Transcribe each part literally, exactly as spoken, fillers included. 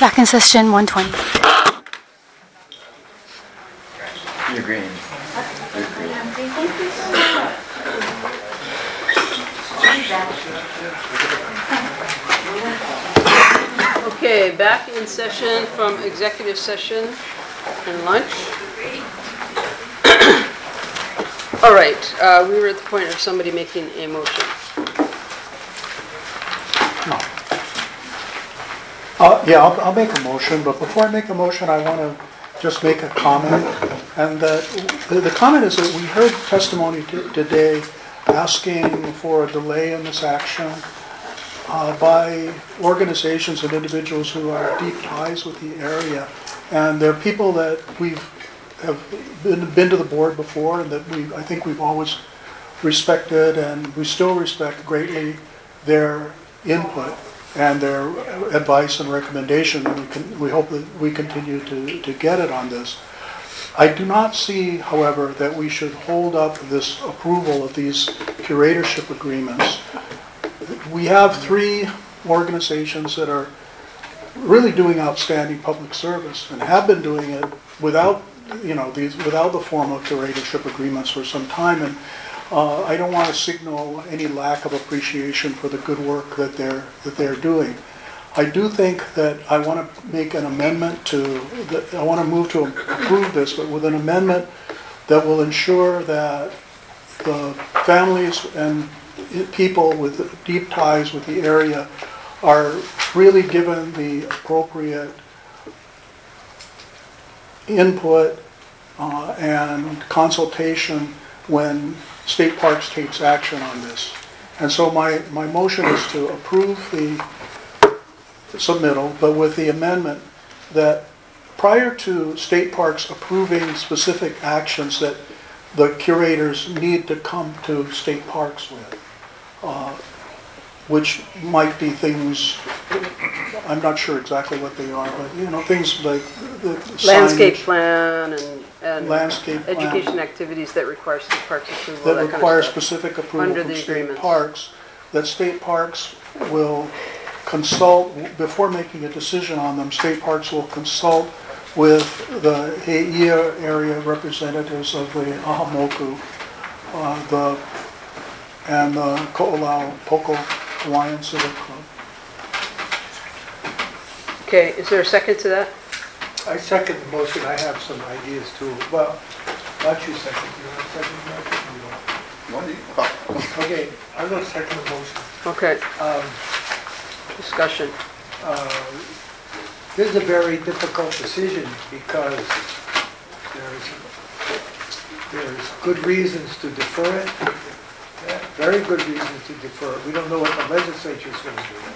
Back in session one twenty. You're green. You're green. Okay, back in session from executive session and lunch. All right, uh, we were at the point of somebody making a motion. Uh, yeah, I'll, I'll make a motion, but before I make a motion, I want to just make a comment. And that the, the comment is that we heard testimony t- today asking for a delay in this action uh, by organizations and individuals who have deep ties with the area. And they're people that we've have been, been to the board before, and that we I think we've always respected, and we still respect greatly their input and their advice and recommendation, and we, can, we hope that we continue to, to get it on this. I do not see, however, that we should hold up this approval of these curatorship agreements. We have three organizations that are really doing outstanding public service and have been doing it without, you know, these without the formal curatorship agreements for some time. And Uh, I don't want to signal any lack of appreciation for the good work that they're that they're doing. I do think that I want to make an amendment to. The, I want to move to approve this, but with an amendment that will ensure that the families and people with deep ties with the area are really given the appropriate input uh, and consultation when State Parks takes action on this. And so my, my motion is to approve the submittal, but with the amendment that prior to State Parks approving specific actions that the curators need to come to State Parks with, uh, which might be things, I'm not sure exactly what they are, but you know, things like the Landscape signage, plan and, and landscape plan, education activities that require State Parks approval. that, that require kind of stuff. specific approval Under from the State agreements. Parks, that State Parks will consult, before making a decision on them, State Parks will consult with the He'eia area representatives of the Ahamoku, uh, the, and the Ko'olau Poko Hawaiian Civic Club. Okay, is there a second to that? I second the motion. I have some ideas too. Well, not you second. You want to second the motion? What do you- Okay, I'm going to second the motion. Okay, Um, discussion. uh, This is a very difficult decision because there's there's good reasons to defer it. Yeah, very good reasons to defer it. We don't know what the legislature is going to do.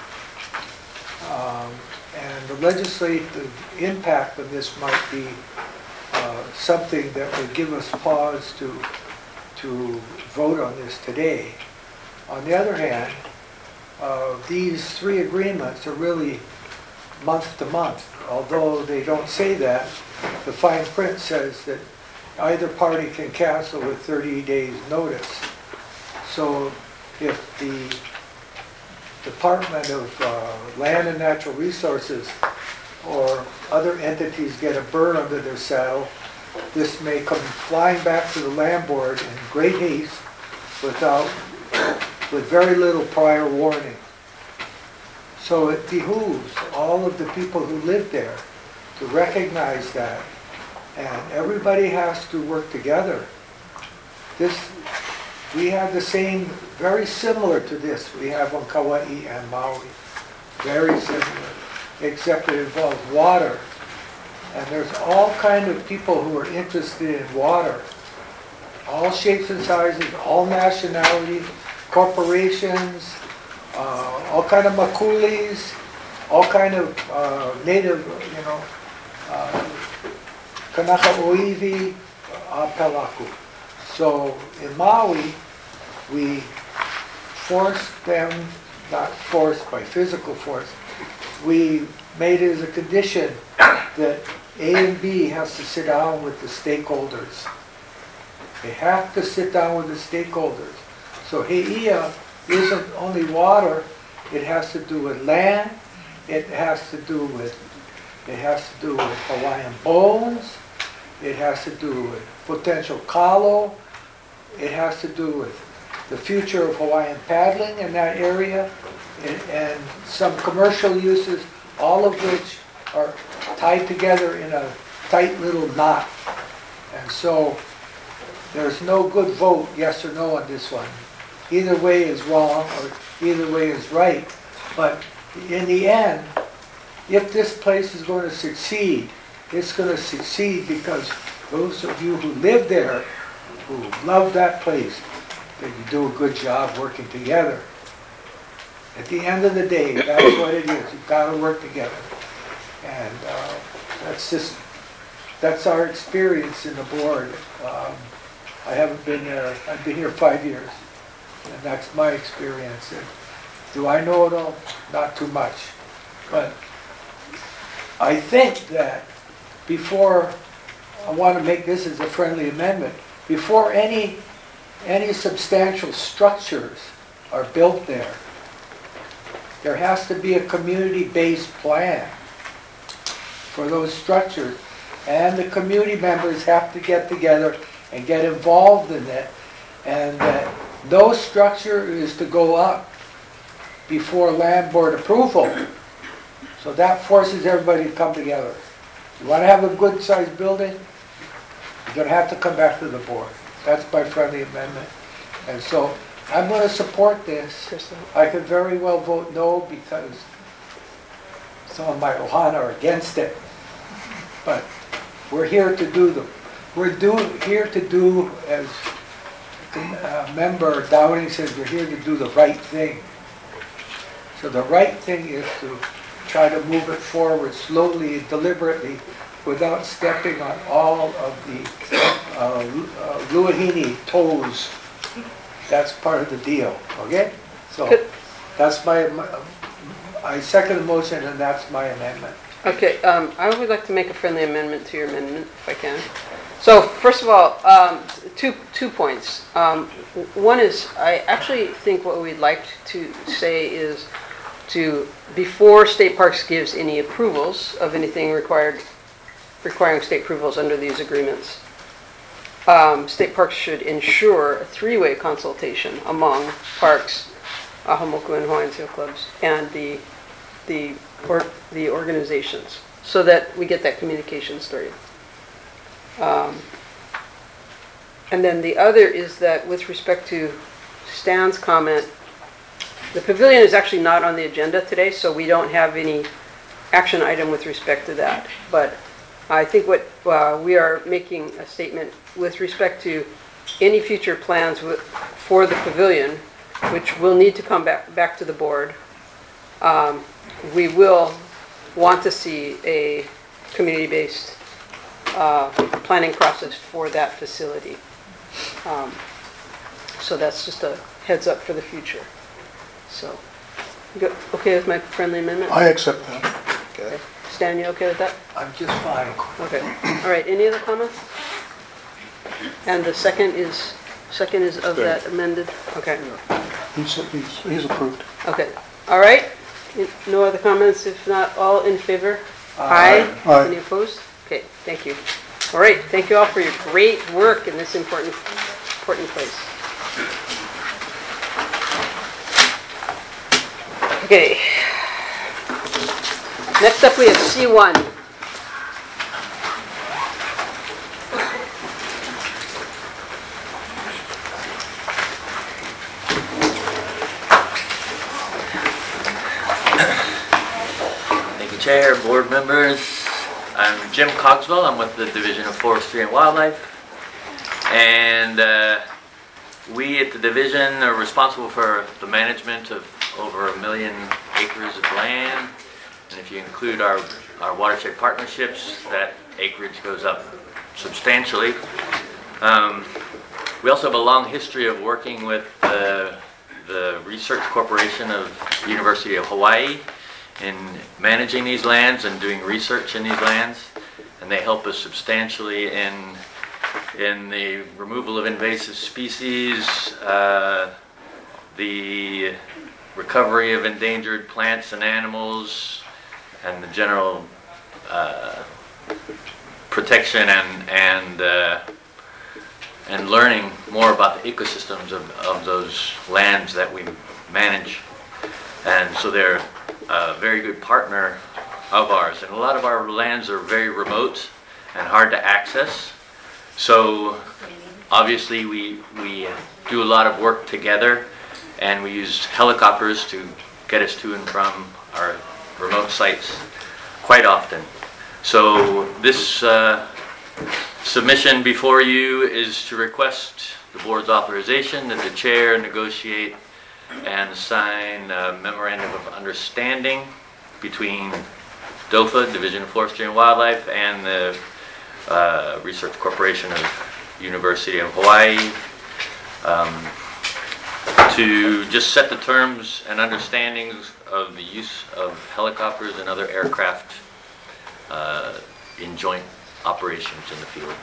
Um, and the legislative impact of this might be uh, something that would give us pause to to vote on this today. On the other hand, uh, these three agreements are really month to month. Although they don't say that, the fine print says that either party can cancel with thirty days notice. So if the Department of uh, Land and Natural Resources or other entities get a bird under their saddle, this may come flying back to the land board in great haste without, with very little prior warning. So it behooves all of the people who live there to recognize that, and everybody has to work together. This, we have the same, very similar to this, we have on Kauai and Maui. Very similar, except it involves water. And there's all kind of people who are interested in water. All shapes and sizes, all nationalities, corporations, uh, all kind of makulis, all kind of uh, native, you know, uh, Kanaka Oiwi, Apelaku. So in Maui, we forced them, not forced by physical force, we made it as a condition that A and B has to sit down with the stakeholders. They have to sit down with the stakeholders. So He'eia isn't only water, it has to do with land, it has to do with, it has to do with Hawaiian bones, it has to do with potential kalo, it has to do with the future of Hawaiian paddling in that area, and, and some commercial uses, all of which are tied together in a tight little knot. And so there's no good vote, yes or no, on this one. Either way is wrong, or either way is right. But in the end, if this place is going to succeed, it's going to succeed because those of you who live there, who love that place, that you do a good job working together. At the end of the day, that's what it is. You've got to work together. And uh, that's just, that's our experience in the board. Um, I haven't been there, I've been here five years. And that's my experience. And do I know it all? Not too much. But I think that before, I want to make this as a friendly amendment, before any, any substantial structures are built there, there has to be a community-based plan for those structures. And the community members have to get together and get involved in it. And that no structure is to go up before land board approval. So that forces everybody to come together. You want to have a good sized building, you're going to have to come back to the board. That's my friendly amendment. And so I'm going to support this. I could very well vote no because some of my ohana are against it. But we're here to do the, we're do, here to do, as uh, member Downing says, we're here to do the right thing. So the right thing is to try to move it forward slowly and deliberately without stepping on all of the uh, uh, Luahini toes. That's part of the deal, okay? So that's my, my, I second the motion and that's my amendment. Okay, um, I would like to make a friendly amendment to your amendment, if I can. So, first of all, um, two two points. Um, one is, I actually think what we'd like to say is to, before State Parks gives any approvals of anything required, requiring state approvals under these agreements, um, State Parks should ensure a three-way consultation among Parks, Ahamoku and Hawaiian Sail Clubs, and the the or the organizations, so that we get that communication started. Um, and then the other is that with respect to Stan's comment, the pavilion is actually not on the agenda today, so we don't have any action item with respect to that. But I think what uh, we are making a statement with respect to any future plans with, for the pavilion, which will need to come back back to the board. Um, we will want to see a community-based uh, planning process for that facility. Um, so that's just a heads up for the future. So, you go, okay with my friendly amendment? I accept that. Okay. Stan, you okay with that? I'm just fine. Okay. All right. Any other comments? And the second is second is of that amended. Okay. He's, he's, he's approved. Okay. All right. No other comments? If not, all in favor? Aye. Aye. Any opposed? Okay. Thank you. All right. Thank you all for your great work in this important important place. Okay. Next up, we have C one. Thank you, Chair, board members. I'm Jim Cogswell. I'm with the Division of Forestry and Wildlife. And uh, we at the division are responsible for the management of over a million acres of land. And if you include our, our watershed partnerships, that acreage goes up substantially. Um, we also have a long history of working with uh, the Research Corporation of the University of Hawaii in managing these lands and doing research in these lands. And they help us substantially in, in the removal of invasive species, uh, the recovery of endangered plants and animals, and the general uh, protection and and uh, and learning more about the ecosystems of, of those lands that we manage. And so they're a very good partner of ours. And a lot of our lands are very remote and hard to access. So obviously we we do a lot of work together, and we use helicopters to get us to and from our remote sites quite often. So this uh, submission before you is to request the board's authorization that the chair negotiate and sign a memorandum of understanding between DOFA, Division of Forestry and Wildlife, and the uh, Research Corporation of University of Hawaii um, to just set the terms and understandings of the use of helicopters and other aircraft uh, in joint operations in the field.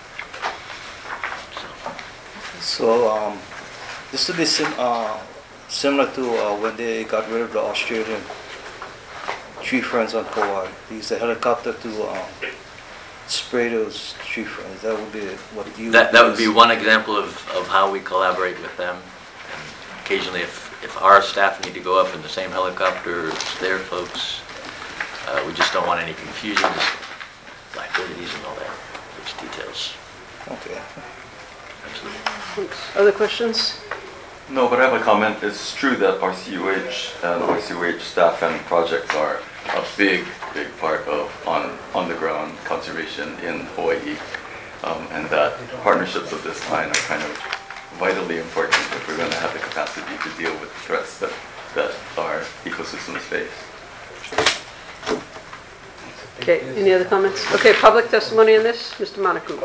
So, So um, this will be sim- uh, similar to uh, when they got rid of the Australian tree ferns on Kauai. They used a helicopter to uh, spray those tree ferns. That would be what you. That that would be one example of, of how we collaborate with them. And occasionally, if, if our staff need to go up in the same helicopter as their folks, uh, we just don't want any confusion, just liabilities and all that, those details. Okay. Absolutely. Thanks. Other questions? No, but I have a comment. It's true that R C U H and R C U H staff and projects are a big, big part of on on the ground conservation in Hawaii, um, and that partnerships of this kind are kind of vitally important if we're going to have the capacity to deal with the threats that that our ecosystems face. Okay, any other comments? Okay, public testimony on this, Mister Manaku.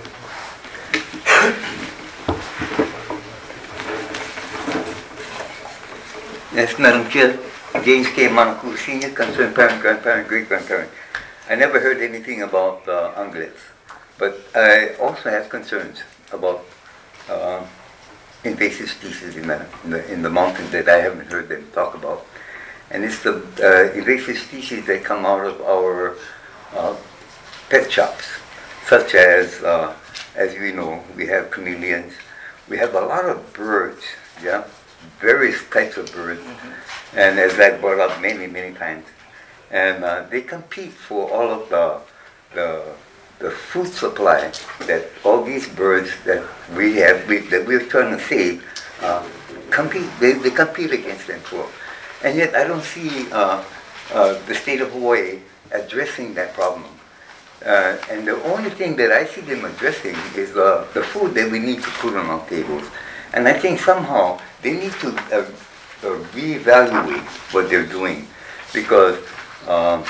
Yes, Madam Chair, James K. Manaku, Senior Concerned Parent, Grandparent, Great-Grandparent. I never heard anything about uh, ungulates, but I also have concerns about uh, invasive species in the, in the in the mountains that I haven't heard them talk about. And it's the uh, invasive species that come out of our uh, pet shops, such as, uh, as you know, we have chameleons, we have a lot of birds, yeah? Various types of birds, mm-hmm. and as I brought up many, many times, and uh, they compete for all of the, the the food supply that all these birds that we have, we, that we're trying to save, uh, compete. They, they compete against them for, and yet I don't see uh, uh, the state of Hawaii addressing that problem. Uh, and the only thing that I see them addressing is uh, the food that we need to put on our tables. And I think somehow they need to uh, uh, reevaluate what they're doing, because um,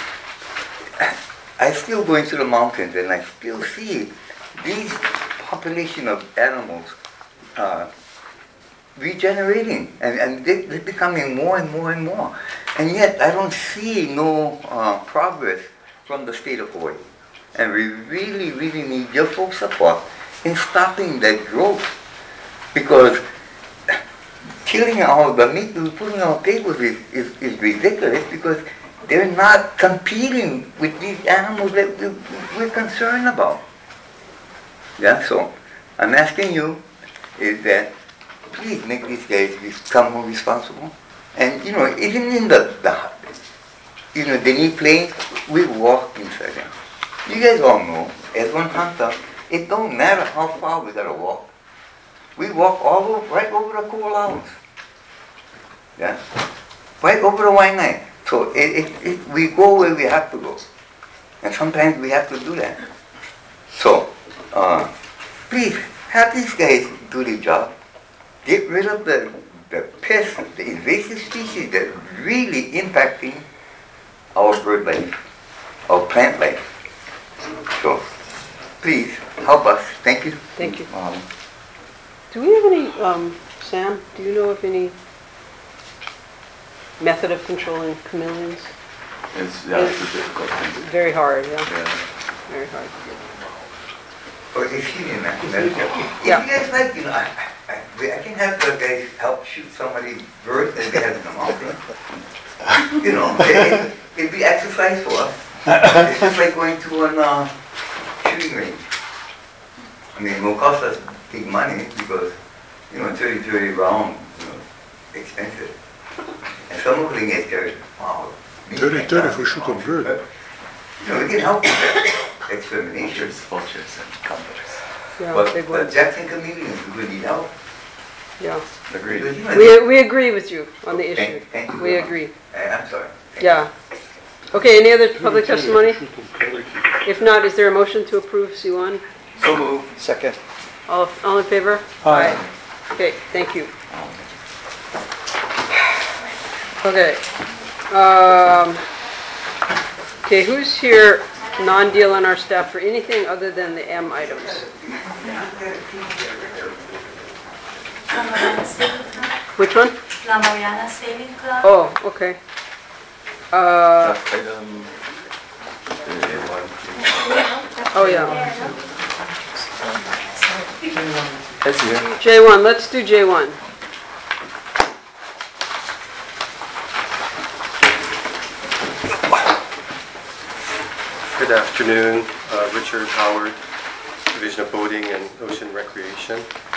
I still go into the mountains and I still see these population of animals uh, regenerating, and, and they, they're becoming more and more and more. And yet I don't see no uh, progress from the state of Hawaii. And we really, really need your folks' support in stopping that growth. Because killing all the meat we put on our tables is, is, is ridiculous, because they're not competing with these animals that we, we're concerned about. Yeah, so I'm asking you is that please make these guys become more responsible. And you know, even in the, the you know, they need planes, we walk inside them. You guys all know, as one hunter, it don't matter how far we gotta walk. We walk all over, right over the Ko'olaus. Yeah? Right over the Waianae. So it, it, it, we go where we have to go. And sometimes we have to do that. So, uh, please, have these guys do their job. Get rid of the, the pests, the invasive species that are really impacting our bird life, our plant life. So, please, help us. Thank you. Thank you. Um, Do we have any, um, Sam, do you know of any method of controlling chameleons? It's, yeah, it's a difficult thing. Very hard, yeah, Yeah. very hard. Or excuse me, man. If Yeah. you guys like, you know, I, I, I can have the guys help shoot somebody's bird that they have in the mountain. You know, it, it, it'd be exercise for us. It's just like going to an uh, shooting range. I mean, it will cost us big money because, you know, thirty thirty round, you know, expensive. And some of them get carried, wow. thirty thirty for shoot a bird. You know, we can help with that extermination. Vultures, vultures and condors. Yeah, But big the words. Jackson comedians really need help. Yeah. Agreed. Because, you know, We, we agree with you on the issue. Thank- thank you We very much. agree. I- I'm sorry. Thank Yeah. Okay, any other public testimony? If not, is there a motion to approve C one? So move. Second. All, all in favor? Aye. Okay, thank you. Okay. Um, okay, who's here non-deal on our staff for anything other than the M items? La Mariana Saving Club. Which one? La Mariana Saving Club. Oh, okay. Uh, Last item. J one. oh yeah. It's here. J one, let's do J one. Good afternoon, uh, Richard Howard, Division of Boating and Ocean Recreation.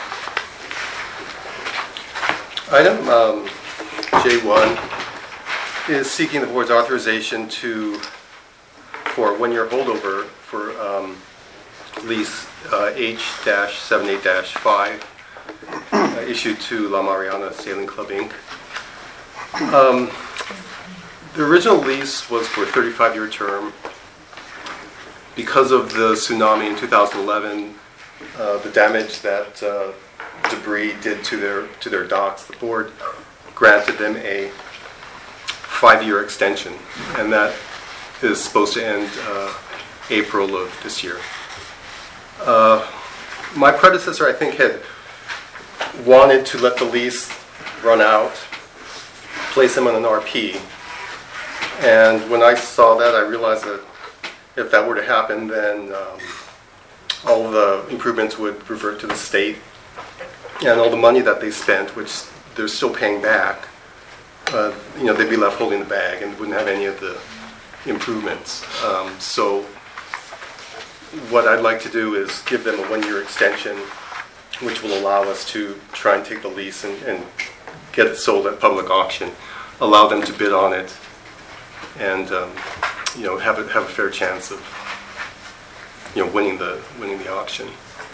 Item um, J one is seeking the board's authorization to, for a one-year holdover for um, lease uh, H seventy-eight dash five uh, issued to La Mariana Sailing Club, Incorporated. Um, the original lease was for a thirty-five year term. Because of the tsunami in two thousand eleven, uh, the damage that uh, debris did to their to their docks, the board granted them a five-year extension, and that is supposed to end uh, April of this year. Uh, my predecessor, I think, had wanted to let the lease run out, place them on an R P, and when I saw that, I realized that if that were to happen, then um, all the improvements would revert to the state, and all the money that they spent, which they're still paying back, uh, you know, they'd be left holding the bag and wouldn't have any of the improvements. Um, so what I'd like to do is give them a one-year extension, which will allow us to try and take the lease and, and get it sold at public auction, allow them to bid on it, and um, you know, have a have a fair chance of, you know, winning the winning the auction.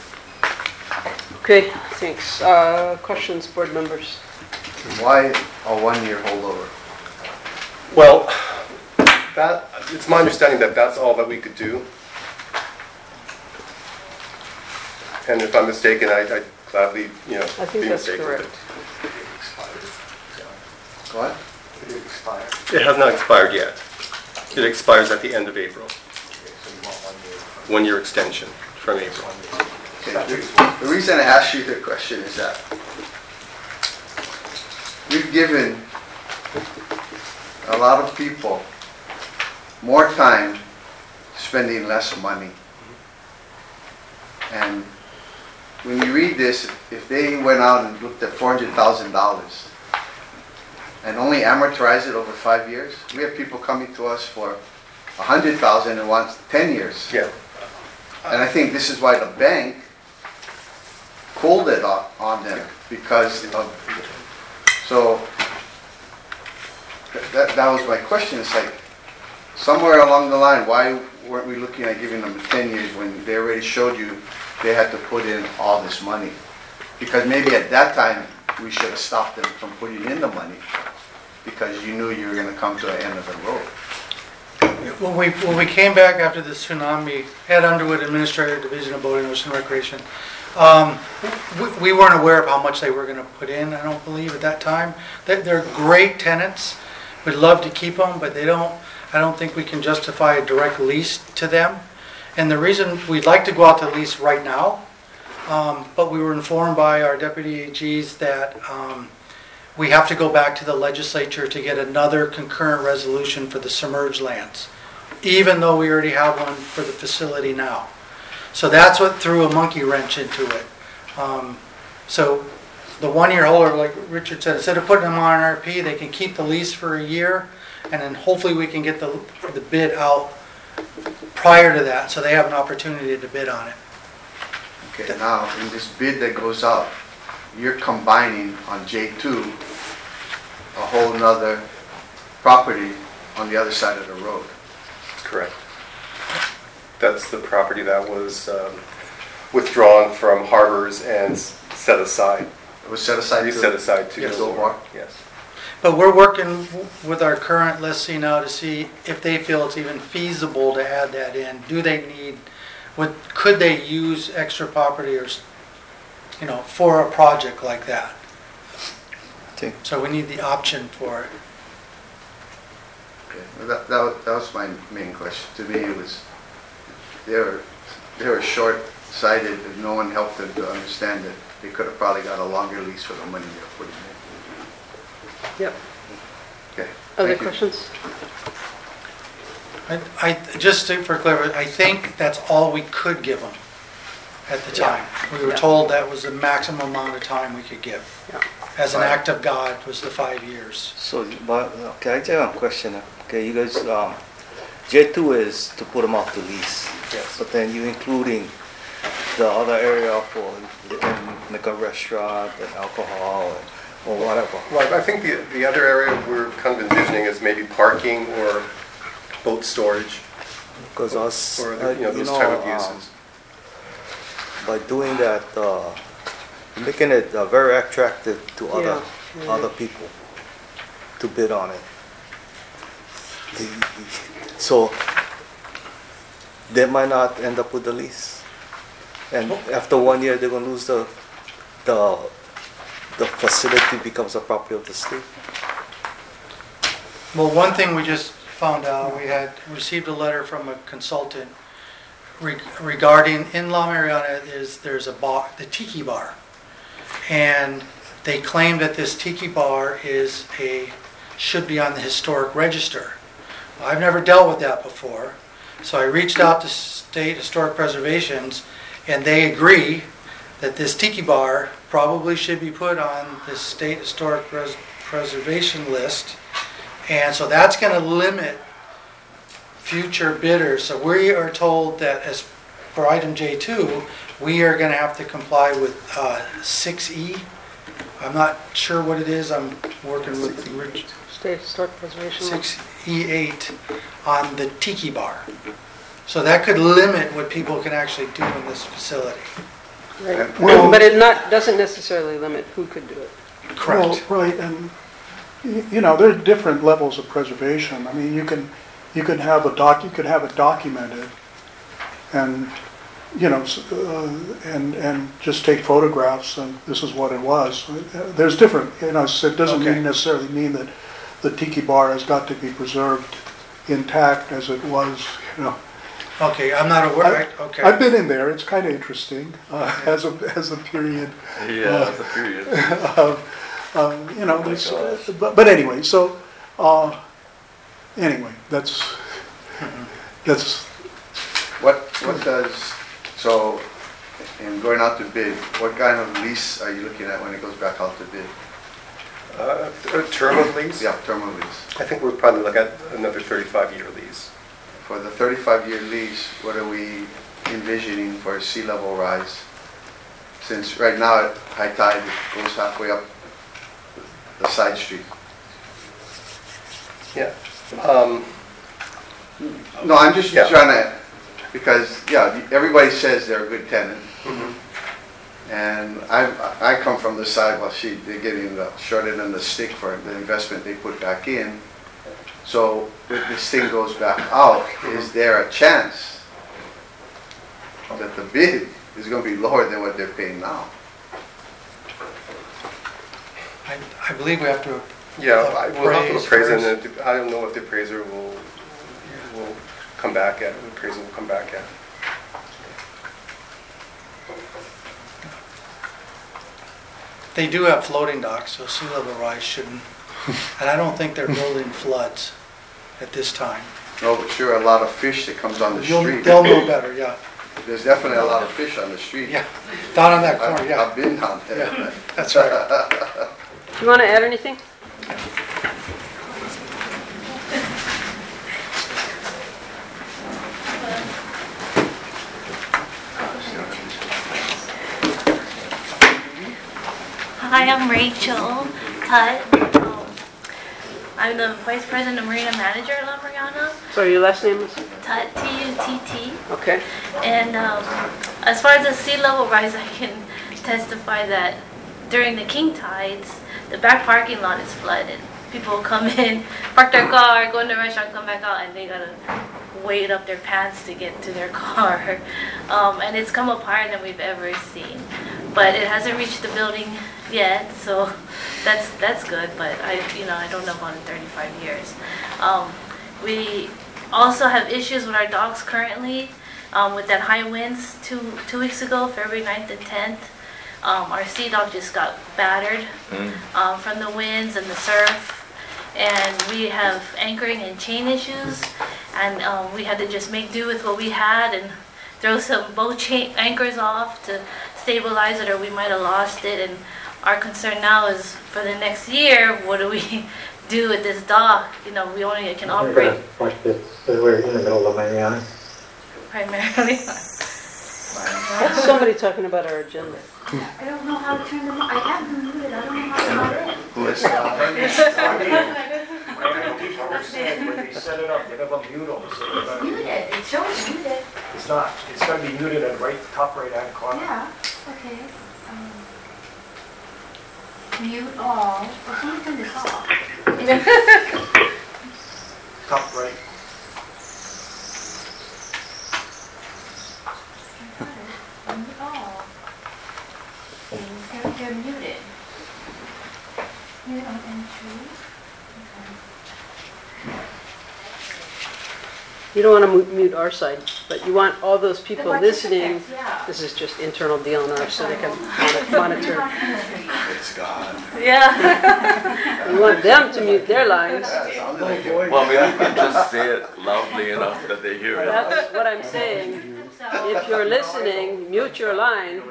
Okay, thanks. Uh, questions, board members? Why a one-year holdover? Well, that it's my understanding that that's all that we could do. And if I'm mistaken, I, I'd gladly, you know, I think be that's mistaken. correct. What? It has not expired yet. It expires at the end of April. One-year extension from April. Okay, the, the reason I asked you the question is that we've given a lot of people more time spending less money. And when you read this, if they went out and looked at four hundred thousand dollars and only amortize it over five years, we have people coming to us for one hundred thousand dollars and wants ten years. Yeah. And I think this is why the bank pulled it on, on them because of, so th- that, that was my question. It's like, somewhere along the line, why weren't we looking at giving them ten years when they already showed you they had to put in all this money? Because maybe at that time, we should have stopped them from putting in the money because you knew you were going to come to the end of the road. When we, when we came back after the tsunami, Ed Underwood, Administrator, Division of Boating and Ocean Recreation, um, we, we weren't aware of how much they were going to put in, I don't believe, at that time. They're, they're great tenants. We'd love to keep them, but they don't, I don't think we can justify a direct lease to them. And the reason we'd like to go out to lease right now, um, but we were informed by our deputy A Gs that um, we have to go back to the legislature to get another concurrent resolution for the submerged lands, even though we already have one for the facility now. So that's what threw a monkey wrench into it. Um, so the one-year holder, like Richard said, instead of putting them on an R P, they can keep the lease for a year, and then hopefully we can get the, the bid out prior to that, so they have an opportunity to bid on it. Okay, now, in this bid that goes out, you're combining on J two a whole nother property on the other side of the road. Correct. That's the property that was um, withdrawn from Harbors and s- set aside. It was set aside We to... set aside to Yes. Gold Bar. Yes. But we're working w- with our current lessee now to see if they feel it's even feasible to add that in. Do they need, would, could they use extra property or, s- you know, for a project like that? I think So we need the option for it. Okay, well, that, that was, that was my main question. To me, it was, they were, they were short-sighted, if no one helped them to understand it. They could have probably got a longer lease for the money they're putting in. Yep. Okay. Other thank you. questions? I, I, just to- for clarity, I think that's all we could give them at the time. We were Yeah. told that was the maximum amount of time we could give. Yeah. As an Right. act of God was the five years. so. But okay, I just have a question. Okay, you guys, um, J two is to put them out to lease. Yes. But then you including the other area for like a restaurant and alcohol and, or whatever. Well, I think the, the other area we're kind of envisioning is maybe parking or boat storage, Because us, or, uh, you know, those know, type of um, uses. by doing that, uh, making it uh, very attractive to other Yeah, yeah. other people to bid on it. The- So they might not end up with the lease, and after one year they're gonna lose the the the facility becomes a property of the state. Well, one thing we just found out, we had received a letter from a consultant re- regarding, in La Mariana, is, there's a bar, the Tiki Bar. And they claim that this Tiki Bar is a, should be on the historic register. Well, I've never dealt with that before, so I reached out to State Historic Preservations, and they agree that this Tiki Bar probably should be put on the State Historic Res- Preservation list. And so that's going to limit future bidders. So we are told that as for item J two, we are going to have to comply with uh, six E. I'm not sure what it is. I'm working with Rich. State Historic Preservation. six E eight on the Tiki Bar. So that could limit what people can actually do in this facility. Right. Well- But it not, doesn't necessarily limit who could do it. Correct. Well, right, and, y- you know, there are different levels of preservation. I mean, you can, you can have a doc, you could have it documented, and, you know, s- uh, and, and just take photographs, and this is what it was. There's different, you know, so it doesn't Okay. mean necessarily mean that the tiki bar has got to be preserved intact as it was, you know. Okay, I'm not aware. right, Okay. I've been in there, it's kind of interesting, uh, as a, as a period. Yeah, that's a period. of, um, you know, Oh my there's, gosh. uh, but, but anyway, so, uh, anyway, that's, that's, What, what does, so, in going out to bid, what kind of lease are you looking at when it goes back out to bid? Uh, a term of lease? Yeah, term of lease. I think we'll probably look at another thirty-five year lease. For the thirty-five year lease, what are we envisioning for sea level rise? Since right now at high tide, it goes halfway up the side street. Yeah. Um, No, I'm just Yeah. trying to, because, yeah, everybody says they're a good tenant. And I, I come from the side, well, she, they're getting the short end of the stick for the investment they put back in. So if this thing goes back out, is there a chance that the bid is going to be lower than what they're paying now? I, I believe we have to. Yeah, I- we'll have to appraise appraise first. it, and I don't know if the appraiser will, will come back at, the appraiser will come back at. They do have floating docks, so sea level rise shouldn't, and I don't think they're building floods at this time. No, but sure, a lot of fish that comes on the You'll- street. They'll know better, yeah. There's definitely a lot of fish on the street. Yeah, down on that I've corner, yeah. I've been down there. Yeah, that's right. Do you want to add anything? am Rachel Tutt. Um, I'm the Vice President and Marina Manager at La Mariana. So your last name is? Tutt, T U T T. Okay. And um, as far as the sea level rise, I can testify that during the king tides, the back parking lot is flooded. People come in, park their car, go in the restaurant, come back out, and they gotta wade up their pants to get to their car. Um, and it's come up higher than we've ever seen. But it hasn't reached the building yet, so that's that's good. But I, you know, I don't know about in thirty-five years. Um, we also have issues with our docks currently, um, with that high winds two two weeks ago, February ninth and tenth. Um, our sea dock just got battered mm. um, from the winds and the surf, and we have anchoring and chain issues, and um, we had to just make do with what we had and throw some boat chain anchors off to stabilize it, or we might have lost it. And our concern now is for the next year, what do we do with this dock? You know, we only can operate. Watch this. We're in the middle of Mariana. Primarily. That's somebody talking about our agenda. I don't know how to turn them on. I have them muted. I don't know how to turn them Who is People are saying when they set it up, they have a mute on. It's muted. It shows muted. It's not. It's going to be muted at right top right hand corner. Yeah. Okay. Um, mute all. Well, someone turn this off. Top right. Mute all. They're, they're muted. Mute on entry. You don't want to mute our side, but you want all those people The listening. participants, yeah. This is just internal deal on ours, so they can monitor. It's God. Yeah. You want them to mute their lines. Well, maybe you can just say it loudly enough that they hear it. That's what I'm saying. If you're listening, mute your line.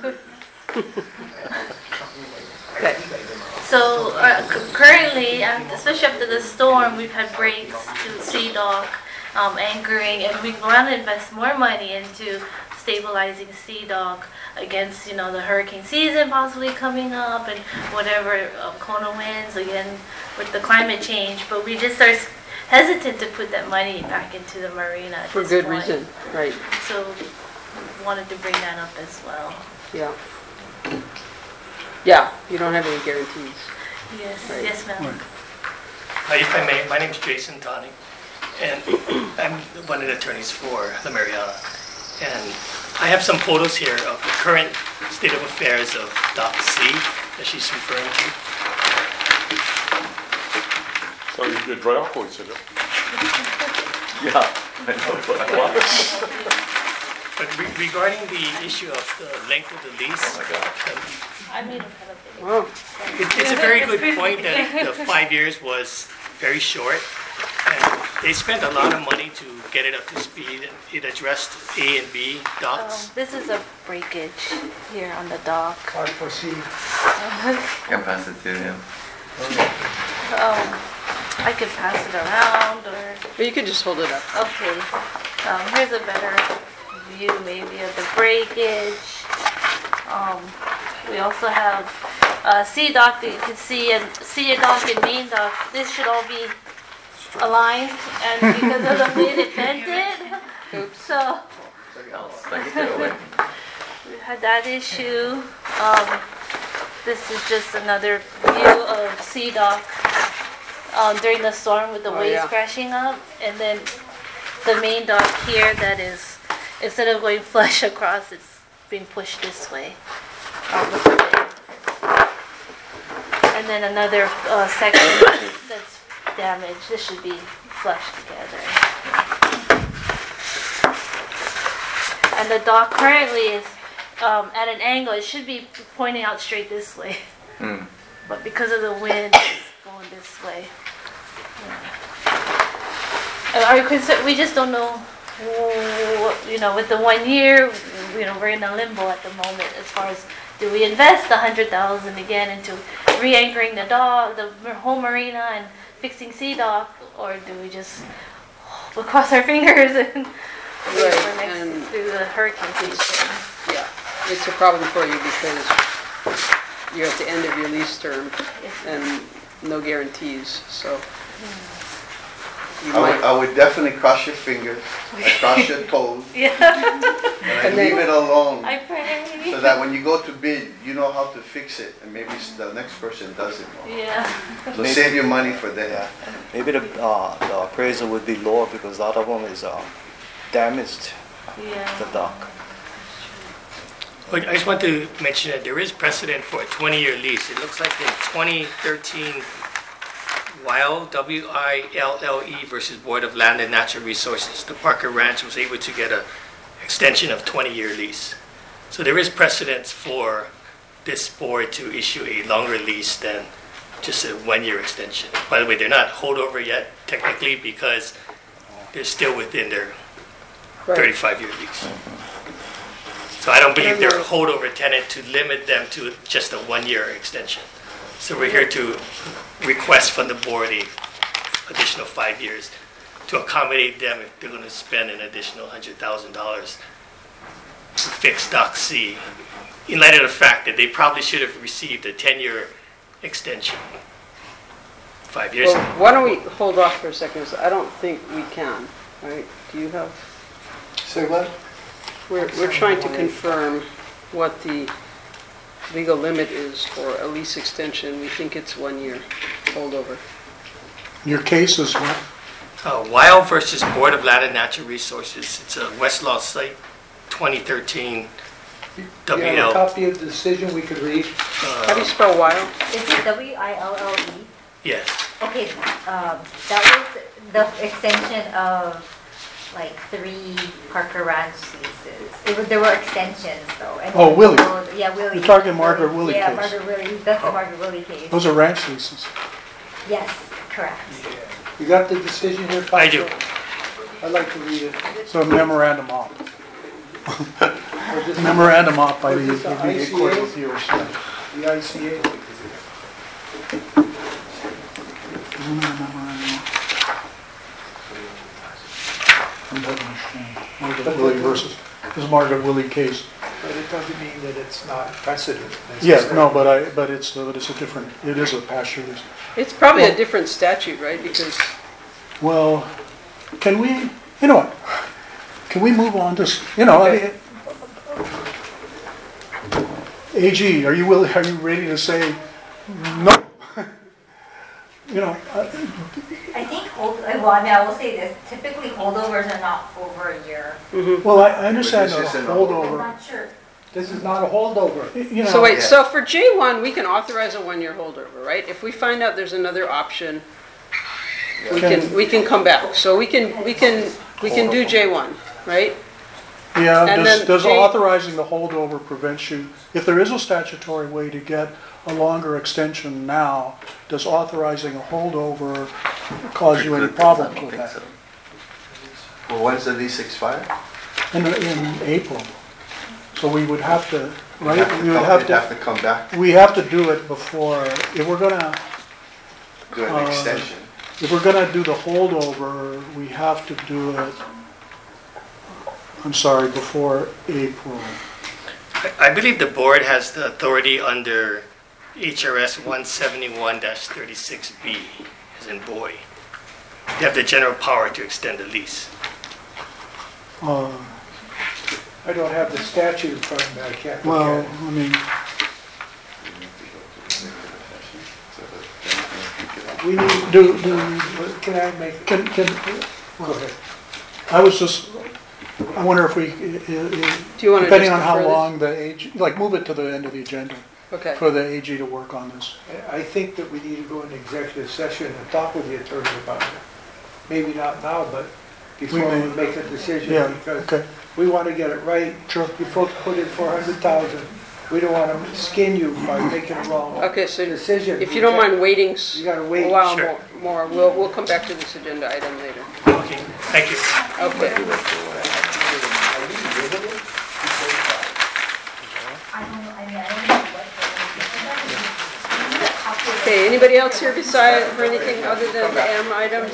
Okay. So uh, c- currently, um, especially after the storm, we've had breaks to sea dock, um, anchoring, and we want to invest more money into stabilizing sea dock against, you know, the hurricane season possibly coming up and whatever uh, Kona winds again with the climate change. But we just are hesitant to put that money back into the marina at For this good point. reason, right? So wanted to bring that up as well. Yeah. Yeah, you don't have any guarantees. Yes, Right. yes, ma'am. Uh, If I may, my name is Jason Tani, and I'm one of the attorneys for the Mariana. And I have some photos here of the current state of affairs of Dock C that she's referring to. Ça veut dire dry alcohol, c'est là. Yeah, I know what I want. But re- regarding the issue of the length of the lease, Oh my God. um, I made a kind of video. Wow. it- it's a very good point that the five years was very short. And they spent a lot of money to get it up to speed. It addressed A and B Um, docks. this is a breakage here on the dock. Hard to proceed. Can pass it to him. Um, I could pass it around, or Or you could just hold it up. okay. Um, here's a better view, maybe, of the breakage. Um, we also have uh, sea dock that you can see, and sea dock and main dock. This should all be aligned, and because of the wind, it bent it. Oops. So. Thank you. We had that issue. Um, this is just another view of sea dock um, during the storm with the Oh, waves yeah. crashing up, and then the main dock here that is, instead of going flush across, it's being pushed this way. Um, with the wind. And then another uh, section that's damaged. This should be flushed together. And the dock currently is um, at an angle. It should be pointing out straight this way. Mm. But because of the wind, it's going this way. Yeah. And our concern, we just don't know, what, you know, with the one year, you know, we're in a limbo at the moment as far as, do we invest a hundred thousand again into re-anchoring the dock, the whole marina, and fixing sea dock, or do we just we'll cross our fingers and wait Right, for next and- through the hurricane season? Yeah, it's a problem for you because you're at the end of your lease term and no guarantees, so. You I would, might, I would definitely cross your fingers, and cross your toes, Yeah. and I And leave then- it alone. I pray. So that when you go to bid, you know how to fix it, and maybe s- the next person does it. Yeah. So save your money for that. Yeah, maybe the, uh, the appraisal would be lower because a lot of them is, uh, damaged, Yeah. the dock. Well, I just want to mention that there is precedent for a twenty-year lease. It looks like in twenty thirteen, Weil, W I L L E versus Board of Land and Natural Resources, the Parker Ranch was able to get a extension of twenty-year lease. So there is precedence for this board to issue a longer lease than just a one-year extension. By the way, they're not holdover yet technically because they're still within their right. thirty-five-year lease. So I don't believe they're a holdover tenant to limit them to just a one-year extension. So we're here to request from the board a additional five years to accommodate them if they're going to spend an additional one hundred thousand dollars to fix Dock C, in light of the fact that they probably should have received a ten-year extension five years Well, ago. why don't we hold off for a second? 'Cause I don't think we can, right? Do you have? Say what? We're, we're trying to confirm what the legal limit is for a lease extension. We think it's one year holdover. Your case is what? Uh, Weil versus Board of Land and Natural Resources. It's a Westlaw site, twenty thirteen You W have a L. copy of the decision we could read? How do you spell Weil? Is it W I L L E? Yes. Okay, um, that was the extension of like three Parker Ranch leases. It was, there were extensions though. and Oh, Willie. so- Yeah, Willie. You're talking Margaret Willie Yeah, case. Margaret Willie, that's the Margaret Willie case. Those are ranch leases. Yes, correct. You got the decision here, I do. Counselor? I'd like to read it. So memorandum op. Or just- Memorandum op by or the, just the the I C A? court of appeals. The I C A. Margaret Willie versus, this is Margaret Willie case. But it doesn't mean that it's not precedent. Yeah, necessarily. no, but I, but it's, but it's a different, it is a pasture lease. It's probably Well- a different statute, right? Because Well, can we, you know what? Can we move on to, s- you know, I mean, A G, are you willing, are you ready to say no? You know, uh, I think hold, uh, well, I mean, I will say this, typically holdovers are not over a year. well, I I understand But the this isn't a I'm holdover, not sure. This is not a holdover. you know. So wait, yeah. so for J one, we can authorize a one-year holdover, right? If we find out there's another option, we Okay. can, we can come back. So we can, we can, we can do J one, right? Yeah, And does, then does J- authorizing the holdover prevent you, if there is a statutory way to get a longer extension now, does authorizing a holdover cause you any problems with that? Well, when's the lease expire? In, in April. So we would have to, You'd right, have to we would come- have you'd have to, to come back, we have to do it before, if we're gonna, do an Uh, extension. if we're gonna do the holdover, we have to do it, I'm sorry, before April. I- I believe the board has the authority under H R S one seventy-one thirty-six B, as in boy. They have the general power to extend the lease. Uh, I don't have the statute in front of me, I can't look Well, at it. I mean, We need, do, do, can I make, can, can, go ahead. I was just, I wonder if we, i- i- Do you want to depending just on how defer this? long the A G, like move it to the end of the agenda Okay. for the A G to work on this. I I think that we need to go into executive session and talk with the attorney about it. Maybe not now, but before may- we make a decision, Yeah, because okay, we want to get it right. sure. You folks put in four hundred thousand, we don't want to skin you by making a wrong Okay, so decision. if you don't mind waiting s- You gotta a wait. while Sure. more, more, we'll, we'll come back to this agenda item later. Okay, thank you. Okay. I don't, I mean, I don't know what. the- Okay, anybody else here beside, for anything other than the M items?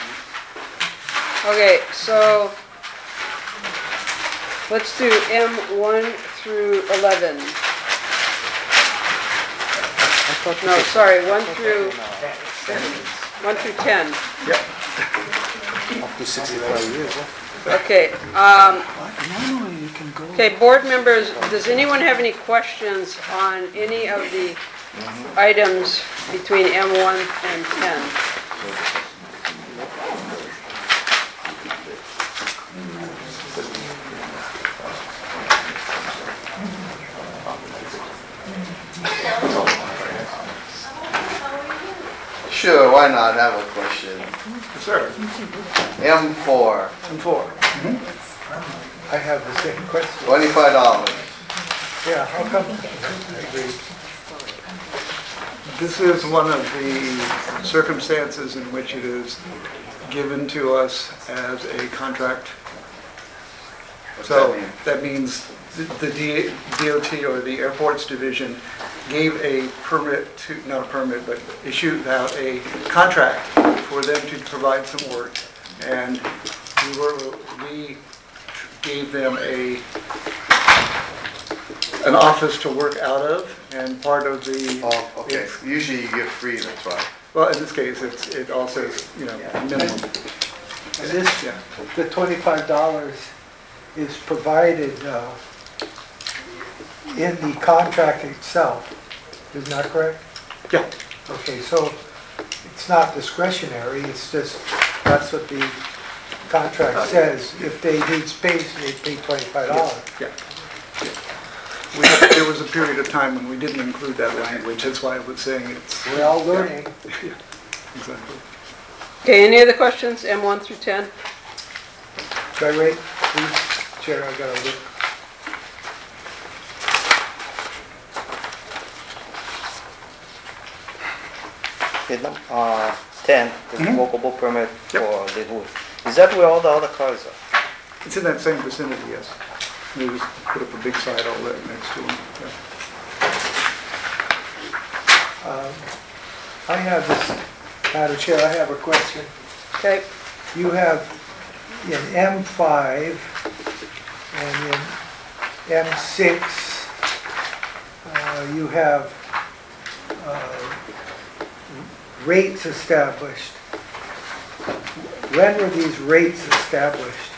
Okay, so let's do M one through eleven. No, sorry, one through, one through ten. Yep. Up to sixty-five years, huh? Okay, um, Normally you can go. okay, board members, does anyone have any questions on any of the items between M one and ten? Sure, why not? I have a question. Sir, M four, M four. I have the same question. twenty-five dollars. Yeah, how come? I agree. This is one of the circumstances in which it is given to us as a contract. What's So that mean? that means the the D- DOT or the Airports Division gave a permit to, not a permit, but issued out a contract for them to provide some work. And we were, we gave them a, an office to work out of, and part of the. Oh, okay. it's- Usually you give free, that's why. Well, in this case, it's, it all says, you know, minimum. And this, Yeah. the twenty-five dollars is provided uh, in the contract itself, isn't that correct? Yeah. Okay, so it's not discretionary, it's just, that's what the contract says. If they need space, they pay twenty-five dollars. Yeah. We- There was a period of time when we didn't include that language, that's why I was saying it's. We're all learning. Yeah, exactly. Okay, any other questions, M one through ten? Can I rate, please? Chair, I gotta look. Okay, num- uh, ten, the revocable permit for the hood. Is that where all the other cars are? It's in that same vicinity, yes. We just put up a big side outlet next to them. yeah. Um, I have this, Madam Chair, I have a question. Okay, You have in M five and in M six, uh, you have uh, rates established. When were these rates established?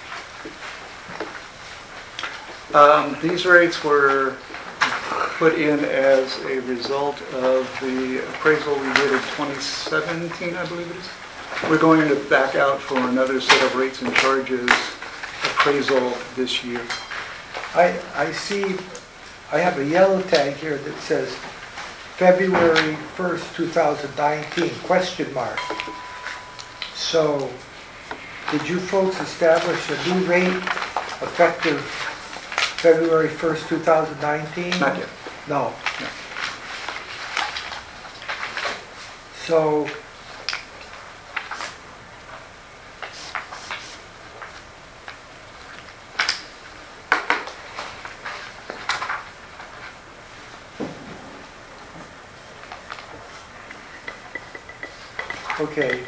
Um, These rates were put in as a result of the appraisal we did in twenty seventeen, I believe it is. We're going to back out for another set of rates and charges appraisal this year. I, I see, I have a yellow tag here that says February first, two thousand nineteen, question mark. So, did you folks establish a new rate effective February first, two thousand nineteen? Not yet. No. No. So, okay.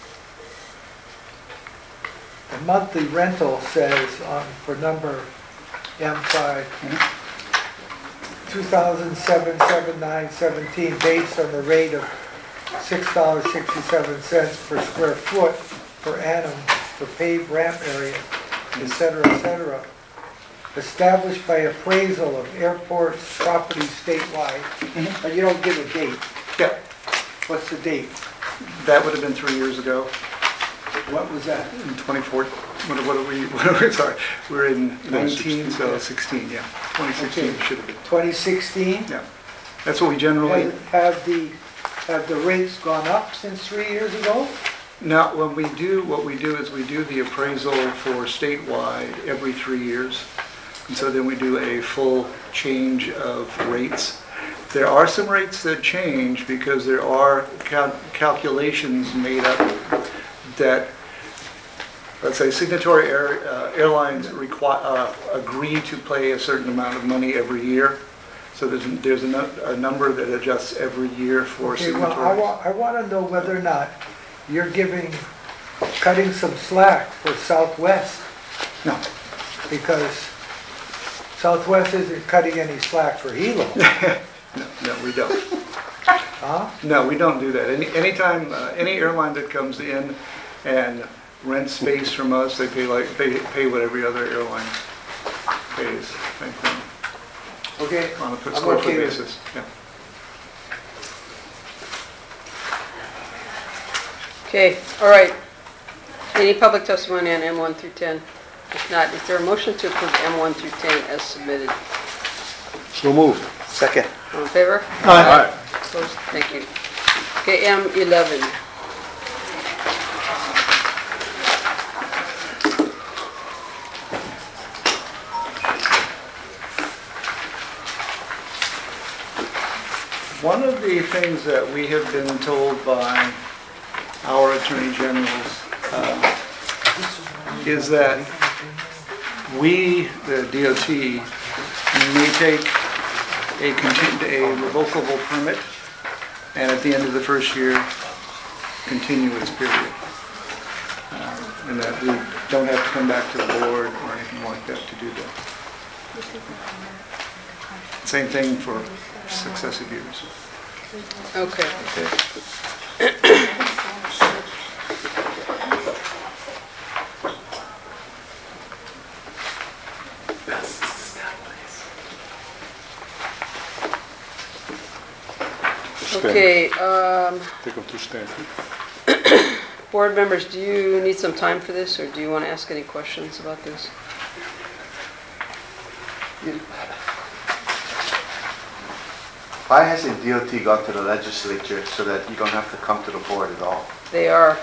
The monthly rental says on, for number M five, two thousand seven seventy-nine seventeen, based on the rate of six dollars and sixty-seven cents per square foot per annum for paved ramp area, et cetera, et cetera, established by appraisal of airports properties statewide. But you don't give a date. Yeah, What's the date? that would have been three years ago, What was that? in twenty-four, what what are we, what are we, sorry, we're in nineteen, so sixteen, yeah. twenty sixteen Okay. should have been, twenty sixteen? yeah. That's what we generally, Have have the, have the rates gone up since three years ago? now, when we do, what we do is we do the appraisal for statewide every three years. And so then we do a full change of rates. There are some rates that change because there are cal- calculations made up that, let's say, signatory air, uh, airlines require, uh, agree to pay a certain amount of money every year. So there's, there's a, nu- a number that adjusts every year for Okay, well, I signatories. want, I want to know whether or not you're giving, cutting some slack for Southwest, No, because Southwest isn't cutting any slack for Hilo. no, no, we don't. Huh? No, we don't do that. Any anytime, uh, any airline that comes in and rents space from us, they pay like, they pay what every other airline pays, same thing, Okay, on a per I'm square foot okay with it. basis, yeah. Okay, all right. Any public testimony on M one through ten? If not, is there a motion to approve M one through ten as submitted? So moved. Second. All in favor? Aye. Opposed? Thank you. Okay, M eleven. One of the things that we have been told by our attorney generals uh, is that we, the D O T, may take a contin- a revocable permit, and at the end of the first year, continue its period. Uh, And that we don't have to come back to the board or anything like that to do that. Same thing for successive years. Okay. Okay, um, Take them to stand. board members, do you need some time for this, or do you want to ask any questions about this? Why hasn't D O T gone to the legislature so that you don't have to come to the board at all? They are.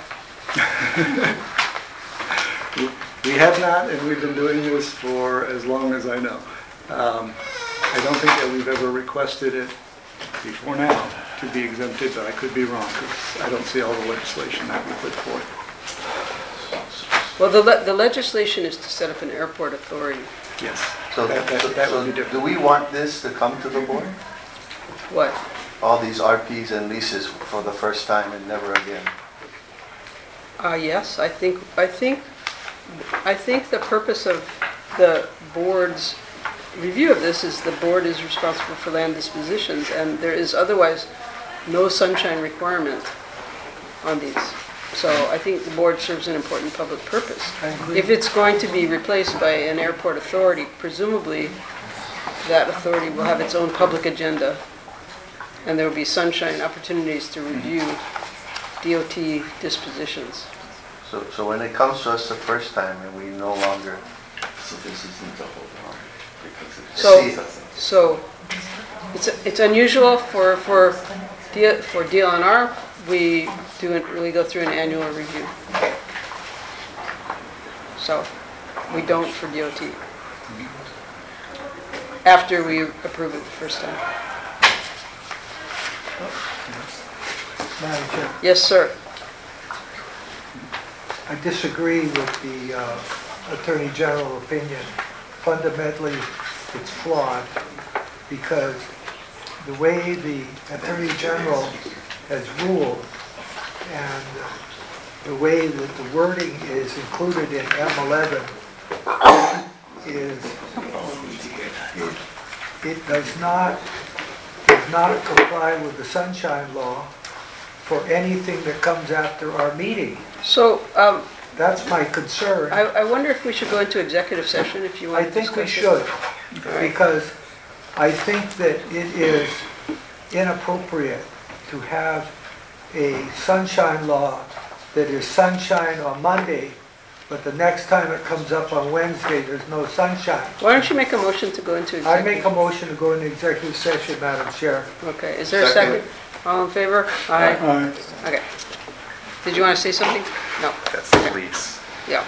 We have not, and we've been doing this for as long as I know. Um, I don't think that we've ever requested it before now to be exempted, but I could be wrong, because I don't see all the legislation that we put forth. Well, the le- the legislation is to set up an airport authority. Yes. So, That- that- so- that would so be different. do we want this to come to the board? What? All these R Ps and leases for the first time and never again? Uh, yes, I think, I think, I think the purpose of the board's review of this is the board is responsible for land dispositions, and there is otherwise no sunshine requirement on these. So I think the board serves an important public purpose. If it's going to be replaced by an airport authority, presumably that authority will have its own public agenda, and there will be sunshine opportunities to review D O T dispositions. So, so when it comes to us the first time and we no longer So this isn't the whole one, because it's. So, so it's it's unusual for for D, for D L N R. We do it, really go through an annual review. So we don't for D O T after we approve it the first time. Madam Chair, Yes, sir. I disagree with the uh, Attorney General opinion. Fundamentally, it's flawed because the way the Attorney General has ruled and the way that the wording is included in M eleven is, it, it does not, does not comply with the sunshine law for anything that comes after our meeting. So um, That's my concern. I, I wonder if we should go into executive session if you want I to think we discuss it. should, All right. because I think that it is inappropriate to have a sunshine law that is sunshine on Monday, but the next time it comes up on Wednesday, there's no sunshine. Why don't you make a motion to go into I executive? make a motion to go into executive session, Madam Chair. Okay, is there a second? All in favor? Aye. Aye. Okay. Did you want to say something? No. That's the lease. Yeah.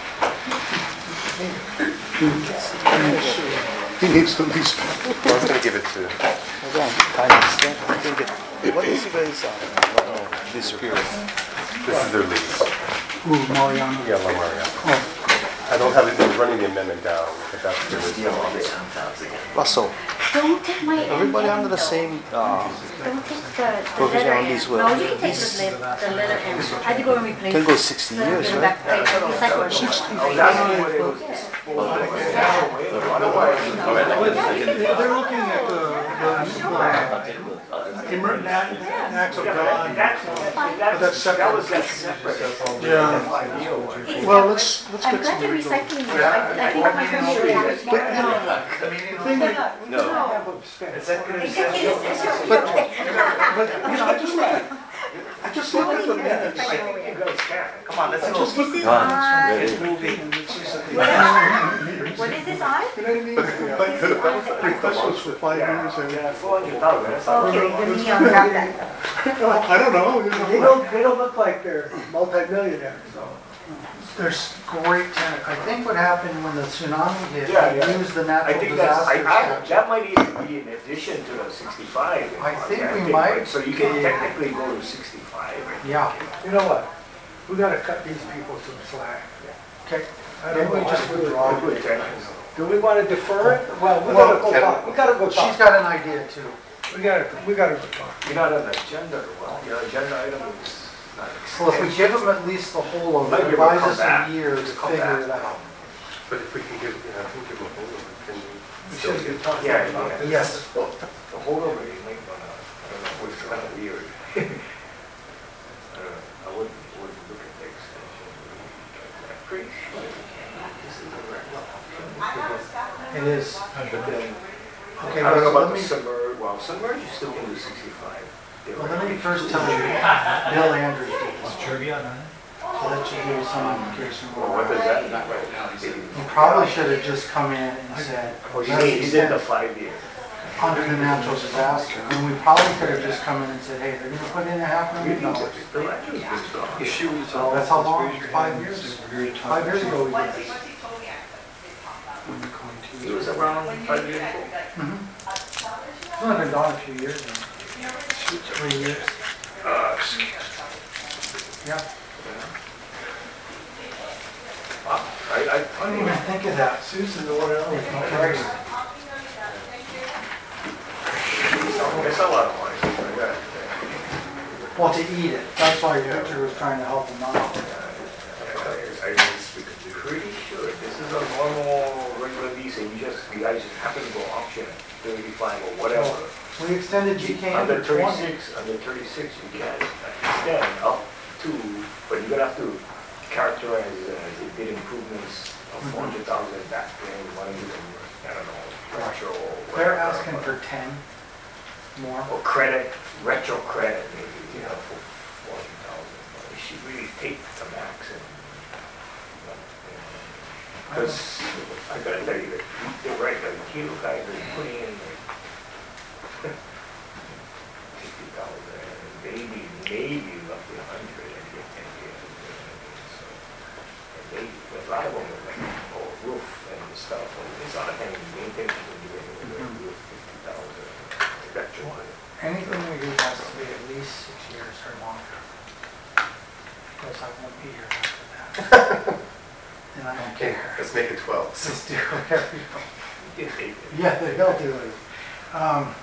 He needs the lease. I was gonna give it to. Hold on, time is spent. I think it, what is you guys, uh, this period? This is their lease. Ooh, Mariano. Yeah, La Maria. Oh. I don't have it, I'm running the amendment down, but that's the original. Russell, Don't take my. everybody under the same, uh, Don't take the, the provision letter on M. these No, will. you can take the letter, the letter M. I had to go and replace. Can go it. sixty So years, give it right? back, like, recycle it. Sixty. They're looking at the Emer- nat- Acts of God. That's, But that's, that's separate. that was just separate. Yeah. Well, let's, let's I'm get some glad you're legal. recycling this. I I think my friend should have it. But, you know, the thing is- No. Is that gonna say? But, but, you know, I just look at, I just look at the minutes. I think you guys can. Come on, let's I go. just look This at. is It's moving. What is this on? You know what I mean? Yeah. Request was for five years. and- Yeah, four hundred thousand, that's not. Okay, the neon, grab that. I don't know. you They know. don't, they don't look like they're multimillionaires, so. There's great tenant. I think what happened when the tsunami hit, Yeah, they yeah. used the I natural think that's, I, disaster I, statute. that might even be in addition to the sixty-five. I think I we might right? So you can be- technically go to sixty-five. Yeah. You know what? We gotta cut these people some slack. Okay. I don't Maybe we know just how to do it. withdraw. Good technical. Do we wanna defer it? Well, we Well, gotta go talk, we gotta go She's talk. got an idea too. We gotta, we gotta go talk. You're not on the agenda, well, your agenda item is not. Well, if we give them at least the whole of Might it, be able to advise come us back. a year to Just come figure back. it out. But if we can give, yeah, if we give them a hold of it, then We still should be get. talking Yeah, about yeah. this. Yes. The holdover, you might wanna, I don't know, it's kind of weird. I don't know, I wouldn't, wouldn't look at the extension. I'm pretty sure we can. This is a regular option. It is. But then, Okay, I don't know well, about let the me, submerge, well, submerge you still can do sixty-five. well, let me first tell you, Bill Andrews did this. Trivia on that? So that should give you some indication. Well, where what we're does at. that mean right now? He did- You probably should have just come in and said, Oh, you let's did, you did the extend five year. under the natural disaster. And we probably could have just come in and said, hey, they're gonna put in a half million dollars. Bill Andrews did stuff. Issue is That's how long? Five years? Five years ago we did this. He was around five years ago. Mhm. It's only been gone a few years now. Three years. Uh, Yeah. Wow, I, I, I didn't even think of that. Susan, the one and only. Right. It's a lot of money. I got it. Well, to eat it. That's why Victor was trying to help him out. I was pretty sure this is a normal regular lease and you just, you guys just happen to go auction at thirty-five or whatever. We extended G K Under into twenty. thirty-six, under thirty-six, you can extend up to, but you're gonna have to characterize it as it did improvements of four hundred thousand back then, one of them, I don't know, retro or whatever. They're asking for ten more. Or credit, retro credit maybe, you know, for four hundred thousand. You should really take the max and, because I gotta tell you, that they're right, like, you guys are putting in like fifty thousand, maybe, maybe roughly a hundred and get ten years. So, and they, a lot of them are like, oh, roof and stuff, and it's not any maintenance when you get a roof, fifty thousand, retro. Anything we do has to be at least six years or longer. Because I won't be here after that. And I don't care. Let's make it twelve. Just do whatever you want. You can take it. Yeah, they'll do it. Um,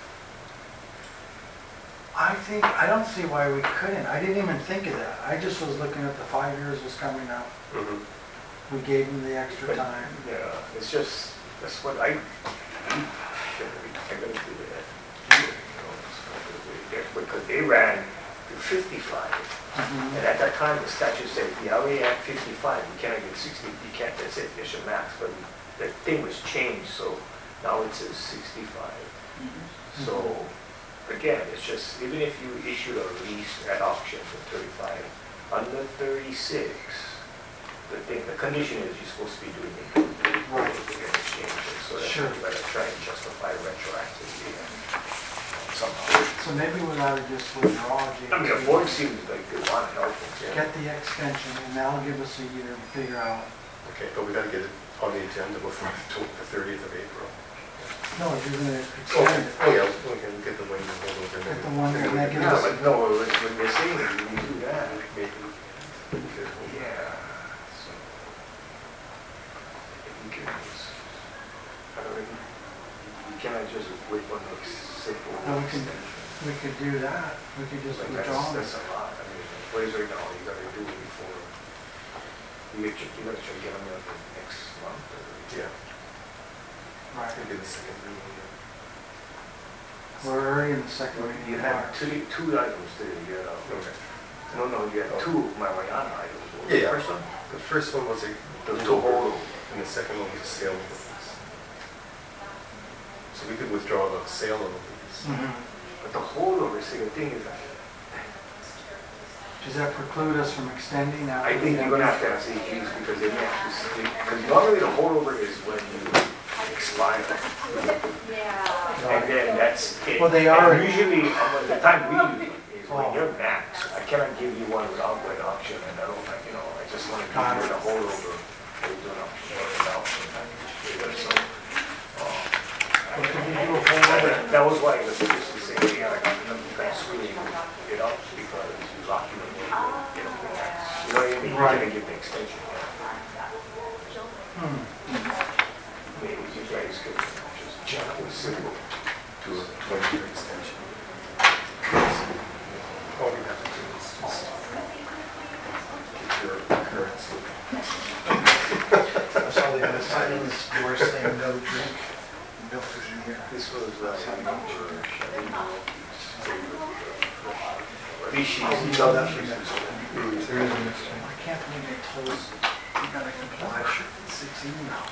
I think, I don't see why we couldn't. I didn't even think of that. I just was looking at the five years was coming up. Mhm. We gave them the extra But, time. Yeah, it's just, that's what I, I gotta do that. You know, it's not the way they- Because they ran to fifty-five. Mhm. And at that time, the statute said, if you already at fifty-five, you can't get sixty, you can't, that's it, that's your max. But the thing was changed, so now it says sixty-five. So, again, it's just, even if you issue a lease at auction for thirty-five, under thirty-six, the thing, the condition is you're supposed to be doing it. Right. You're gonna change it, so that Sure. you better try and justify retroactively somehow. So maybe we ought to just withdraw J I mean, the board seems like they want to help us, yeah. Get the extension and that'll give us a year to figure out. Okay, but we gotta get it on the agenda before the thirtieth of April. No, if you're gonna Oh, extend it. oh, yeah, we can get the one you hold over. Get the one that that gives Yeah, us. but no, what what they're saying is when you do that, maybe, yeah, so. If you can just, I don't know, you cannot just whip on a simple No, we can, extension. we could do that. We could just Like withdraw that's, them. that's a lot, I mean, what is right now, you gotta do it before, you get, you gotta try to get them out the next month or. Yeah. Right. Maybe the second meeting. We're already in the second reading. You had two, two items there, you had, uh, no, no, you had two Mariana items. What was the Yeah, first one? the first one was a The the two holdover, hold. and the second one was a sale of the lease. So we could withdraw the sale of the lease. But the holdover, see, the thing is, Does that preclude us from extending out? I think you're gonna have to have C Gs because they may have to, because normally the holdover is when you expire. And then that's it. Well, they And are- usually, um, the time we use it is when you're max. I cannot give you one without an auction, and I don't like, you know, I just wanna give you the holdover. We'll do an auction, an auction package. So, uh, Well, could we do a holdover? that that was why the officially say, yeah, I got them kind of screwing it up because you lock you in, you know, you know what I mean? You're Right. gonna give the extension. Hmm. Maybe you guys could just jump with simple. To a twenty-year extension. All we have to do is just get your currency. That's all they had to sign on this door saying no drink. Milk is in here. This was, uh, Species. You know that's the next one. There is a next one. I can't believe they told us we gotta comply. Sixteen now.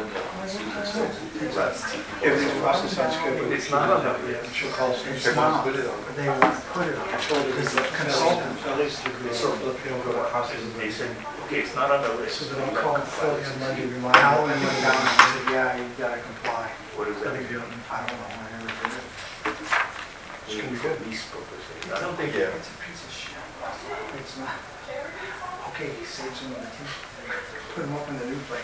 Everything's processed on schedule. It's not on the list. She'll call. It's not. They want to put it on. Because the consultant, at least the So, they'll go to process. they said, okay, it's not on the list. So then we called Philly on Monday, remind Alan went down and said, yeah, you gotta comply. What is I that? think they don't, I don't know, I never did it. It's gonna be for lease purposes. I don't think. Yeah. It's a piece of shit. It's not. Okay, he saved some of the teeth. Put them up in the new place.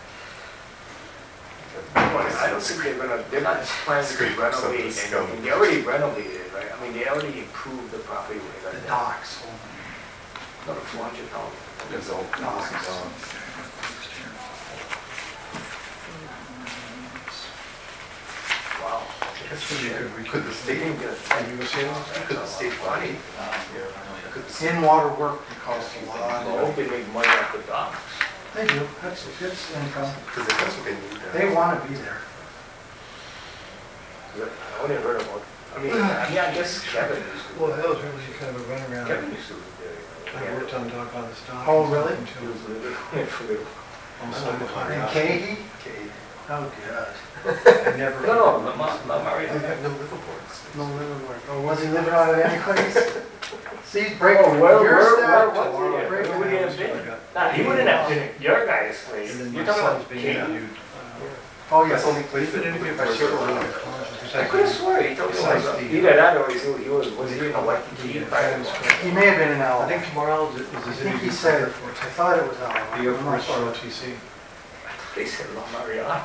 I don't think they're gonna, they're not planning to renovate anything. They already renovated, right? I mean, they already improved the property. The docks. Not a four hundred thousand. It's all, Docks. it's all. Wow. That's pretty good. Could the state, Didn't get a have you seen it? Could the state money? Could the state- In-water work costs a lot. I hope they make money off the docks. They do, that's, that's income. Because that's what they need. uh, They want to be there. I only heard about, I mean, yeah, I guess Kevin used to. Well, that was really kind of a runaround. Kevin used to live there. I worked on Dog on the Stock. Oh, really? He was living for the. And Katie? Oh, good. I never. No, no, not, not Mario. They have no liveaboards. No liverboard. Oh, was he living out of any place? See, break, Oh, where, your where, stack. where was he? Break Where would he have been? Nah, he wouldn't have been at your guy's place. And then You're my talking son's about being Katie. interviewed. Oh, yes. That's only But he's been interviewed by several really good colleges. I could have sworn he told me Besides was, the- either that or he he was, was he in a Waikiki prior to that? He may have been in I Alabama. think tomorrow is I his think he interview. said, for I thought it was Alabama. The Air I'm not Force sure. R O T C. They said La Mariana.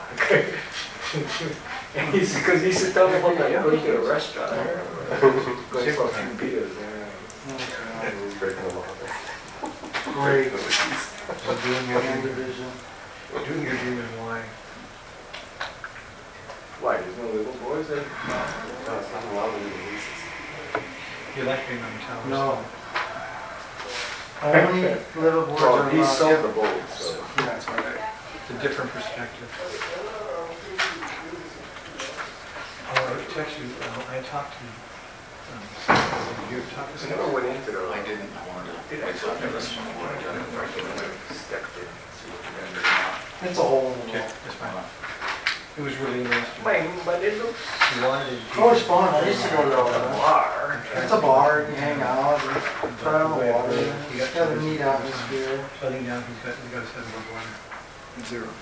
And he's, because he used to tell me about that, going to a restaurant. Going for a few beers. And he's breaking the law there. Great. So doing your Land dream, division. doing your dream and why? Why, there's no little boys there? No, it's not allowed in the leases. You like being on the tower? No. Only liverboards Well, are he allowed. sold the boat, so. Yeah, that's right. It's a different perspective. Oh, I text you, uh, I talked to, um, you talked to I never went into the. I didn't want to. Did I talk to Never this before. before? I never stepped in. It's a whole. Okay, that's fine. It was really interesting. Wait, but it looks. He wanted to. Oh, it's fun. I used to go to a the bar. It's a bar, you hang out, you try on the water, He got it's got a neat atmosphere. Shutting down, he's got, he's got a seven of one. Zero.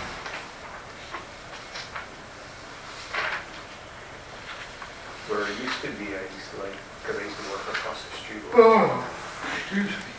Where it used to be, I used to like, because I used to work across the street. Oh, excuse me.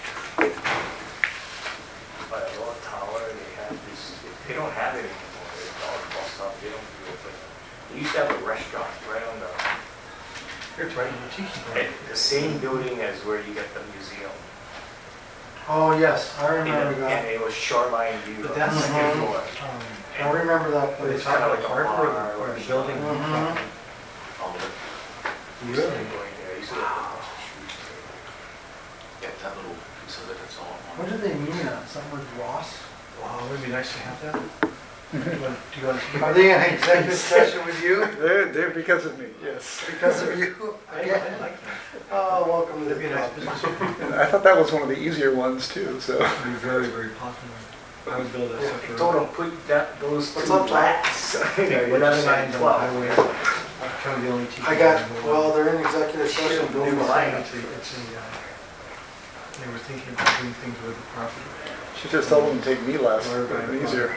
By a little tower, they have this, they don't have it anymore, it's all bust up, they don't do it, but they used to have a restaurant right on the, Here, it's right in the tiki bar. at the same building as where you get the museum. Oh, yes, I And remember it- that. And it was shoreline view But on the that's- second floor. Um, I remember that But place. it's kind of like a art bar or or the building. Mhm. All of it. Really? Going there, I used to live across the street. Yeah, that little piece of it, that's all. I What wanted. did they mean, uh, something with Ross? Wow, it would be nice to have that. Do you want to speak? Are they in executive session with you? They're, they're because of me, yes. Because of you? Again? Oh, welcome to the club. And I thought that was one of the easier ones too, so. It'd be very, very popular. I would build a Yeah, separate. told them put that, those two What's up, Tom? lots. Yeah, you eleven signed and on twelve. highway. I'm kind of the only teacher. I got, well, they're in executive session. New It's line. a, it's a, uh, they were thinking about doing things with the property. She just told them to take me last, but easier.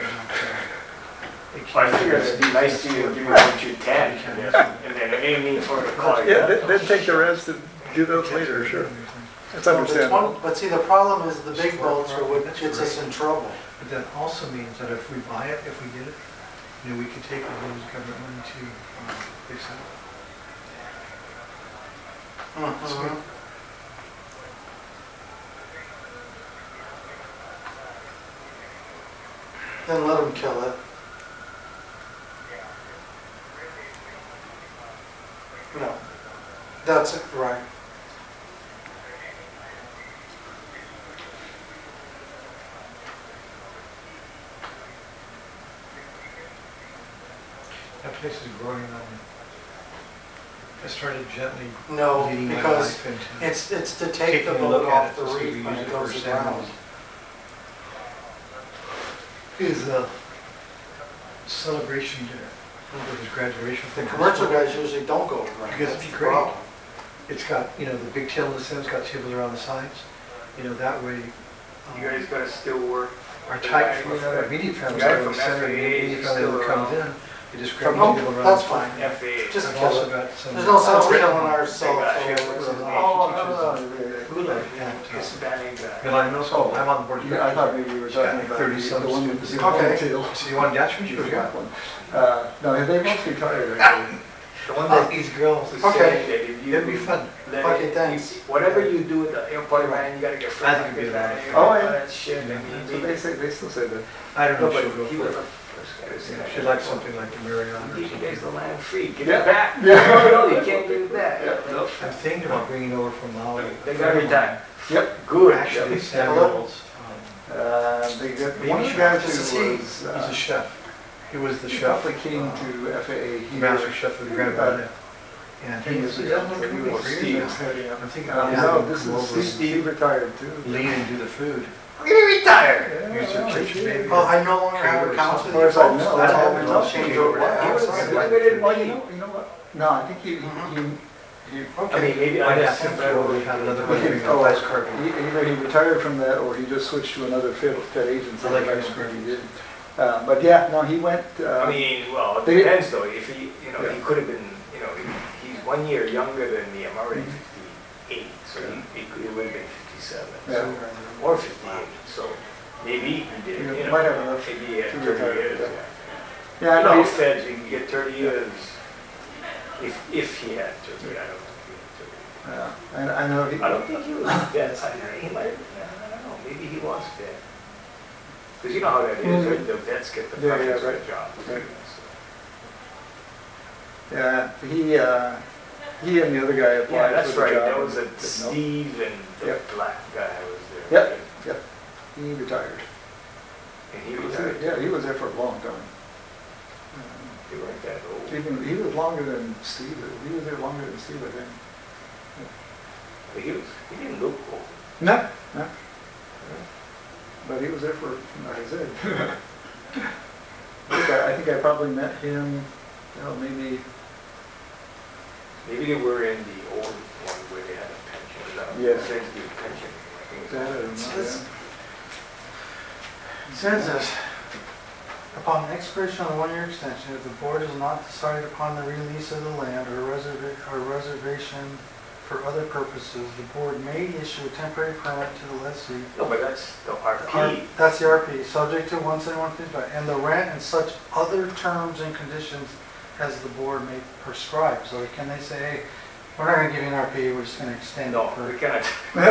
I figured it'd be nice to you to give you what you can, and then aiming for the car. Yeah, then then take the rest and do those later, sure. That's Well, the understandable. twen- But see, the problem is the big boats are what gets us in trouble. But that also means that if we buy it, if we get it, you know, we could take the village government money to um, fix it. Mhm. Then let them kill it. No, that's it, right. That place is growing on me. I started gently No, leading my because life into it's, it's to take the taking a look boat at off it the to see if reef we when use it it for goes aground. salmon. Is a celebration dinner with his graduation. The from commercial high school. guys usually don't go around. Because That's it's the great. problem. It's got, you know, the big tail in the center, it's got tables around the sides. You know, that way. You guys gotta still work. Our the tight, guy you know, from- our immediate family, the guy in the from center, F A A the immediate is family still that comes around. in, you just grab No, the table around. that's the fine. side. F A A. Just I've kill also it. got some. There's no sense Oh, killing yeah. our cell They got phones. shit. and- Oh, She no, teaches no, Hula yeah. at uh, Hispanic guy. Milano Middle School. I'm on the board of Yeah, I thought maybe you were talking Got about thirty the some the one with students. the Okay. ponytail. So you want Dutch from The you? black one. Uh, no, they both retired actually. The one Oh, that these girls. was Okay. saying that if you It'd be fun. let Okay, it- thanks. you- Whatever you do with the airport, man, you gotta get I friends think with it'd be that. a lot of All fun. that shit. Yeah. I mean, So they say, they still say that. I don't know No, if but she'll go he for was it. the first guy to say Yeah, that. she likes something like the Mariana or Give you guys something. the land free, give Yeah. it back. Yeah. No, no, you can't give it back. Yeah, no. I'm thinking about bringing it over from Maui. They got retired. Yep. Good. Actually, Yeah. Samuel's. um, Uh, they get, Maybe one of the she- guys this is who he. was, He's uh, a chef. He was the he chef. probably came to F A A here. Master chef of the Grand Bahama. And Ten he years was ago, the so he was for years Steve. now. I'm thinking Uh, about no, having this him come is over Steve, and Steve retired too. lead and do the food. We're gonna retire. Here's your kitchen, maybe. Oh, I no longer have Or accounts something. with you As far as I folks. know, That's I all haven't we talked change to you over. about He Yeah, was that's a fine. limited Well, money. you know, you know what? No, I think he, he, he, he I mean, maybe I'd I ask him to have another one, He- maybe a oh, vice card. He, either he retired from that or he just switched to another Fed, Fed agency. I like don't ice think cream. he did. Uh, but yeah, no, he went, uh. I mean, well, it they- depends though. If he, you know, Yeah. he could have been, you know, he- he's one year younger than me. I'm already fifty-eight, so he, he could, it would have been fifty-seven. Yeah. So, or fifty-eight, so maybe he did, You you know. might have enough Maybe he had to thirty retire, years, yeah. yeah. Yeah, I You know. know, he- feds, you can get thirty years if, if he had thirty. I don't think he had thirty. Yeah, I, I know he. I don't think he was dead. I, he might, I don't know, maybe he was dead. Because you know how that is, Mhm. right? The vets get the Yeah, yeah, preference for right. the job. Right. Yeah, he, uh, he and the other guy Yeah, applied that's for the right, job. that was and a said no. Steve and the Yep. black guy was there. Yep, yep, he retired. And he He was retired. there- Yeah, he was there for a long time. They weren't that old. Even, he was longer than Steve, he was there longer than Steve, I think. But he was, he didn't look old. No, no. But he was there for, like I said. I think I, I think I probably met him, you know, maybe, Maybe they were in the old one where they had a pension. uh, Yeah. Sensitive pension. I think it's that, I called. don't know, It's- yeah. It says this, upon the expiration of the one-year extension, if the board has not decided upon the release of the land or reserva- or reservation for other purposes, the board may issue a temporary permit to the lessee. No, but that's the R R- P. That's the R P, subject to one seventy-one fifty-five, and the rent and such other terms and conditions as the board may prescribe. So can they say, hey, we're not gonna give you an R P, we're just gonna extend it No, for. we cannot,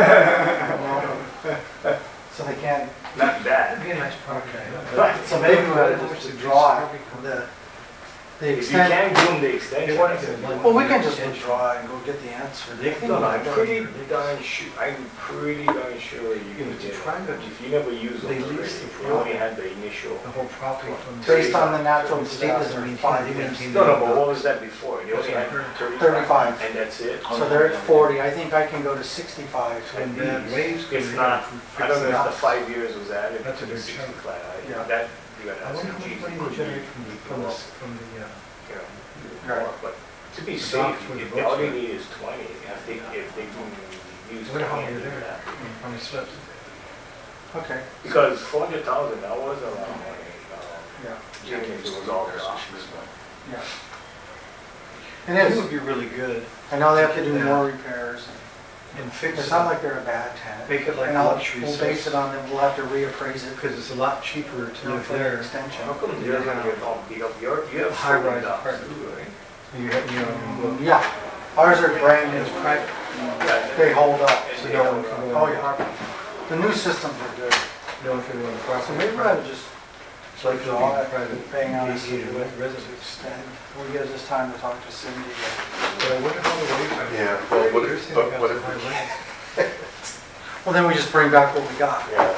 So they can't. not that. It'd be a nice project. So maybe we'll just to draw the, The If you extent, can't give them the extension. I said, well, we can just withdraw and go get the answer. They can No, no, go I'm down pretty here. darn sure, I'm pretty darn sure you can get it. If you never use them They already, lease the you only had the initial. The whole property from. Based Based on the natural disaster, five years. No, no, but what was that before? They only had thirty-five? Thirty-five. And that's it? So they're at forty, I think I can go to sixty-five. So At then least. waves If not, I don't know if the five years was added That's to a the big chunk. sixty-five. I- Yeah. That, you gotta I ask wonder the how chief. much money they generate from the, from the, from the, uh, You know, Right. more, but to be The safe, docks where the if- boats all they are. need is twenty, if they, if they can use I wonder how twenty many and are do there, that. how many slips. Okay. Because four hundred thousand, that was a lot of money, uh, Yeah. even if it was all blocks. Yeah. And it would be really good. I know they have to do more repairs. And fix It's it. not like they're a bad tenant. Make it like And I'll- luxury We'll base it on them, we'll have to reappraise it. Because it's a lot cheaper to live For the there. extension. How come you're gonna get all beat up? You're, you have High forty rise dollars apartment. too, right? You have, you know, Yeah, ours are brand it's new. private. Yeah, They hold up. So no one can go. Oh, yeah. The new systems are good. No one can go on the So property. maybe we ought to just It's like withdraw it, private. paying out a gated to residence. extend. We'll give us time to talk to Cindy. But I wonder how the waves are. Yeah, well, what They're if, saying but they what got if, some high winds. Well, then we just bring back what we got. Yeah.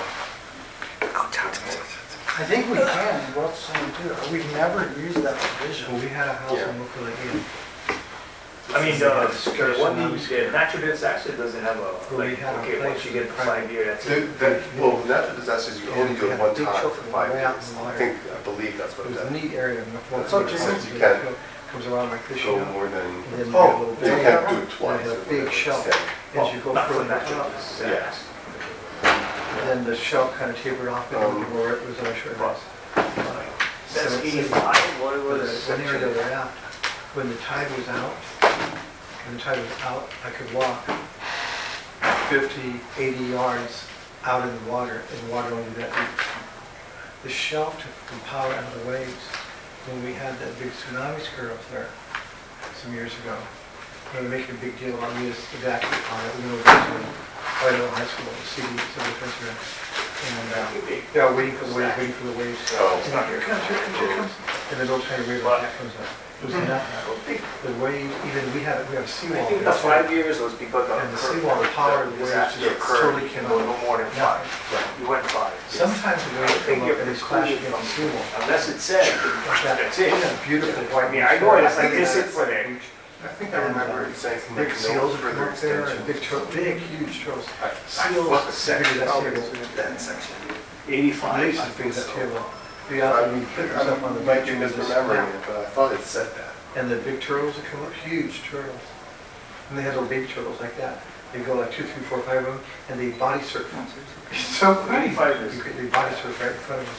I think we can, in West San too. We've never used that provision. Well, we had a house Yeah. in Oakland, Inn. I mean, the, the one, the the natural disaster doesn't have a, Well, we like, had a okay, once you get the five year, that's the- it. that, well, natural disasters, you only do it one time for five Way out years. in the I water. think, I believe that's It what was a that, neat area. That's what it says. You can't Comes around like this, you go know. more than, And then you Oh, get a little you bit. can't do it They twice. had a or big whatever, shelf. extend. As you go Not for further natural up, disasters. and then the shelf kind of tapered off, and Um, where it was on a short house. That's So it's- eighty-five, what But was? the area that we're at, when the tide was out, when the tide was out, I could walk fifty, eighty yards out in the water, and the water only that deep. The shelf took the power out of the waves when we had that big tsunami scare up there some years ago. We were making a big deal on this evacuate on it, we were going to Idaho High School, the C D, Civil Defense Grant. And, uh, yeah, waiting for the waves, waiting for the waves. Oh. And here it comes, here it comes, here it comes. And then those kind of wave like that comes up. It was not, the wave, even, we had, we have a I seawall. think the there, too. five years was because of. And the seawall, the power of the waves disaster just occurred, totally you came know, out. no more than Yeah. five. You went five. Sometimes the waves I think come you're up and they splash precluded against the from- seawall. Unless it said, Like that. that's it. Isn't that beautiful? I mean, I know it's like, this is for there. I think I remember you saying something Big like seals no would come further up there, extension. and big turtles, big, huge turtles. I Seals, fuck the bigger section. than that Oh, table. that section. At Eighty-five. least I as think big as that so. table. Be out and you put yourself on the I might beach be and just misremembering snap. it, but I thought it said that. And the big turtles would come up, huge turtles. And they had little baby turtles like that. They'd go like two, three, four, five of them, and they body surf. It's so funny. Eighty-five is- You could- They body surf right in front of us.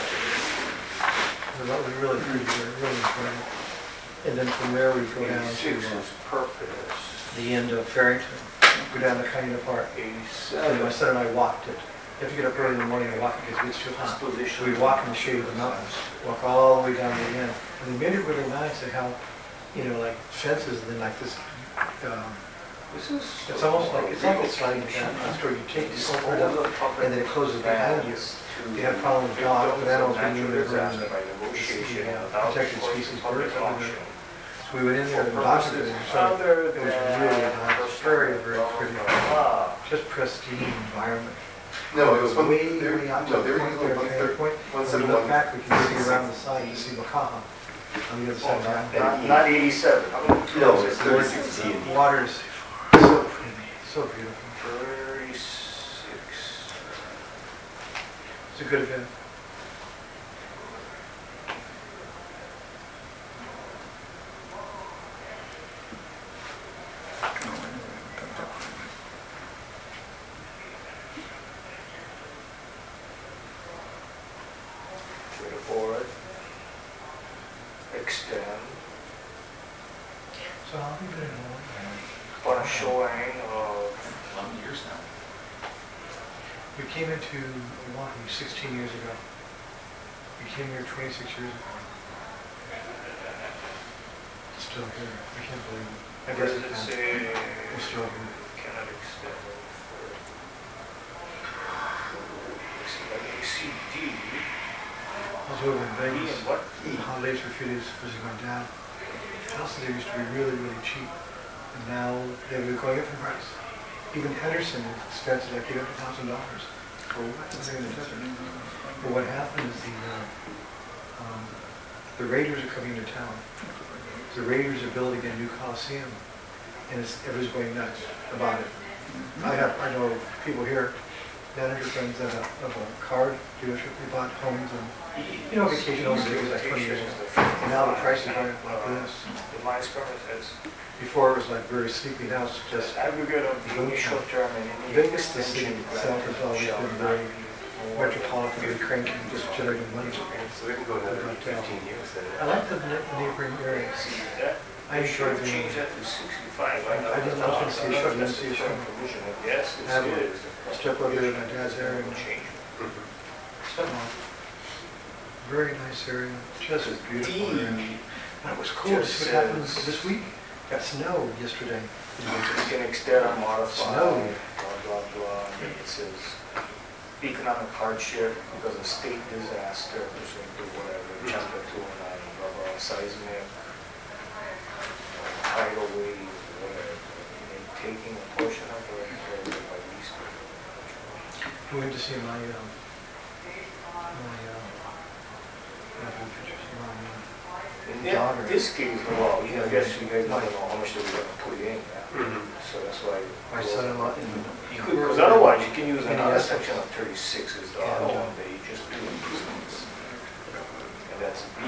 So that was really pretty, really incredible. And then from there we go down Eighty-six to uh, was purpose. the end of Farrington, go down to Cayuga Park. And my Eighty-seven. son and I walked it. You have to get up early in the morning and walk it because it's too hot. So we walk in the shade of the mountains, walk all the way down to the end. And they made it really nice to have, you know, like fences and then like this, um, This is. it's almost like, it's like a sliding fence. Where you take this over it up and then it closes behind you. You have a problem with dogs, but animals being able to bring the the, uh, protected species birds over there. So we went in there and dogs were there. So it was really nice, very, very pretty. Just pristine environment. No, it was one, Way, they were, way out to no, the they were point using there, one Cayuga thirty, Point. one When we look seventy-one. back, we can see around the side, you see Wakaha on the other side of the mountain. Not, not eighty-seven. No, it's thirty sixteen. The water is so pretty, so beautiful. Thirty-six. It's a good event. To the board. Extend. So how have you been in Hawaii? On a showing of. eleven years now. We came into Oahu sixteen years ago. We came here twenty-six years ago. Still here. I can't believe it. I Where guess does it it's say? We're still here. Cannot extend for. A C D. I was over in Vegas, What? the holidays for a few days visiting my dad. Houses there used to be really, really cheap, and now they're going up in price. Even Henderson is expensive, like eight hundred thousand dollars for what? Living in the desert. But what happened is the uh, um, the Raiders are coming to town. The Raiders are building a new Coliseum, and it's, everyone's going nuts about it. I have, I know people here, manager friends that have, have a card dealership, they bought homes and, you know, vacation homes, it was like twenty years ago. And now the prices are like this. The minus coverage is. Before it was like very sleepy, now it's just. Aggregate of the initial term and any. Vegas, the city itself has always been very metropolitan, very cranky, just generating money. So we can go another fifteen years then. I like the ne- neighboring areas. I enjoy the. Change that to sixty-five. I didn't know if see a show, I didn't see a show. Yes, I have it a is. stepbrother in my dad's area. Change. Stepmom. Very nice area, just beautiful area. And it was cool to see what happened this week. Got snow yesterday. It's gonna extend or modify, Snow. blah, blah, blah. It says economic hardship because of state disaster, pursuant to whatever, chapter two oh nine, blah, blah, seismic, tidal wave, whatever. And then taking a portion of the area by lease. We went to see my, um, my, um, my pictures, my, uh, In daughter. this case, well, you know, I guess you guys don't know how much they're gonna put in. Mhm. So that's why. My son-in-law in. You could, because otherwise you can use in another the section of thirty-six as the And, other uh, one that you just do in business. And that's B.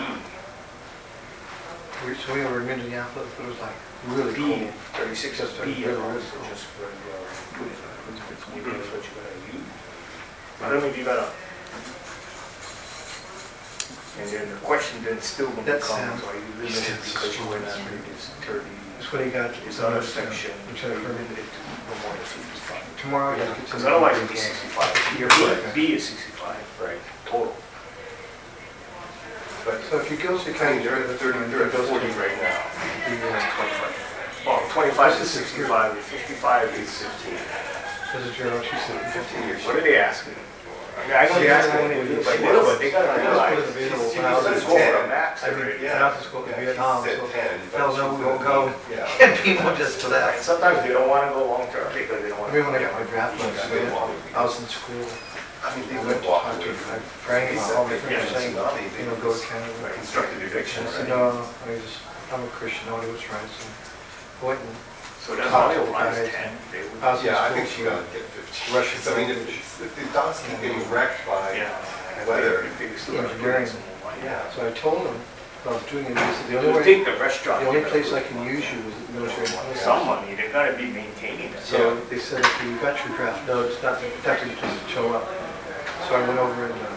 We, so we were in Minneapolis, but it was like really B, cool. thirty-six is Just B, really, and really also cool. just regular. Maybe that's what you're gonna use. I don't know if you gotta. And then the question then still gonna That's, come, um, so are you limited because you went under this thirty? That's what he got. This other section, Which you're I heard. limited to no more than sixty-five. Tomorrow I gotta get Because some. otherwise it'd be sixty-five. You're B, correct. B is sixty-five, right, total. But So if you go to kind of. they're at thirty, they're at forty right now. The, uh, twenty-five. Well, twenty-five is sixty-five, and fifty-five is fifteen. This is Gerald, she said. Fifteen years. What are they asking? I mean, I don't ask them what it is, but they gotta realize. When I was in It's school, over a max I mean, already. when I was in school in Vietnam, so fell no, we won't go. Yeah. And people just And left. sometimes they don't wanna go long-term because they don't I wanna. mean, when I got my draft notice, I was in school. I mean, they I went went to walk talk to, away I from. praying about all my Yeah, friends saying, tsunami, you know, go to Canada. Constructed eviction, I said, right? no, I just, I'm a Christian, nobody was right, so I went and. So that's talked only to the applies guys. ten. They would- I was in Yeah, I school think she for got to get fifteen. Russian I mean, language. if, if the dots keep getting wrecked by Yeah. weather. If they still have to put in some more money. Yeah. So I told them, I was doing it, he said, the You only would way, think the restaurant. the only would place have I can use you is at the military. hospital. Some money, they gotta be maintaining it. So they said, if you got your draft notes, not, not to just show up. So I went over and, uh,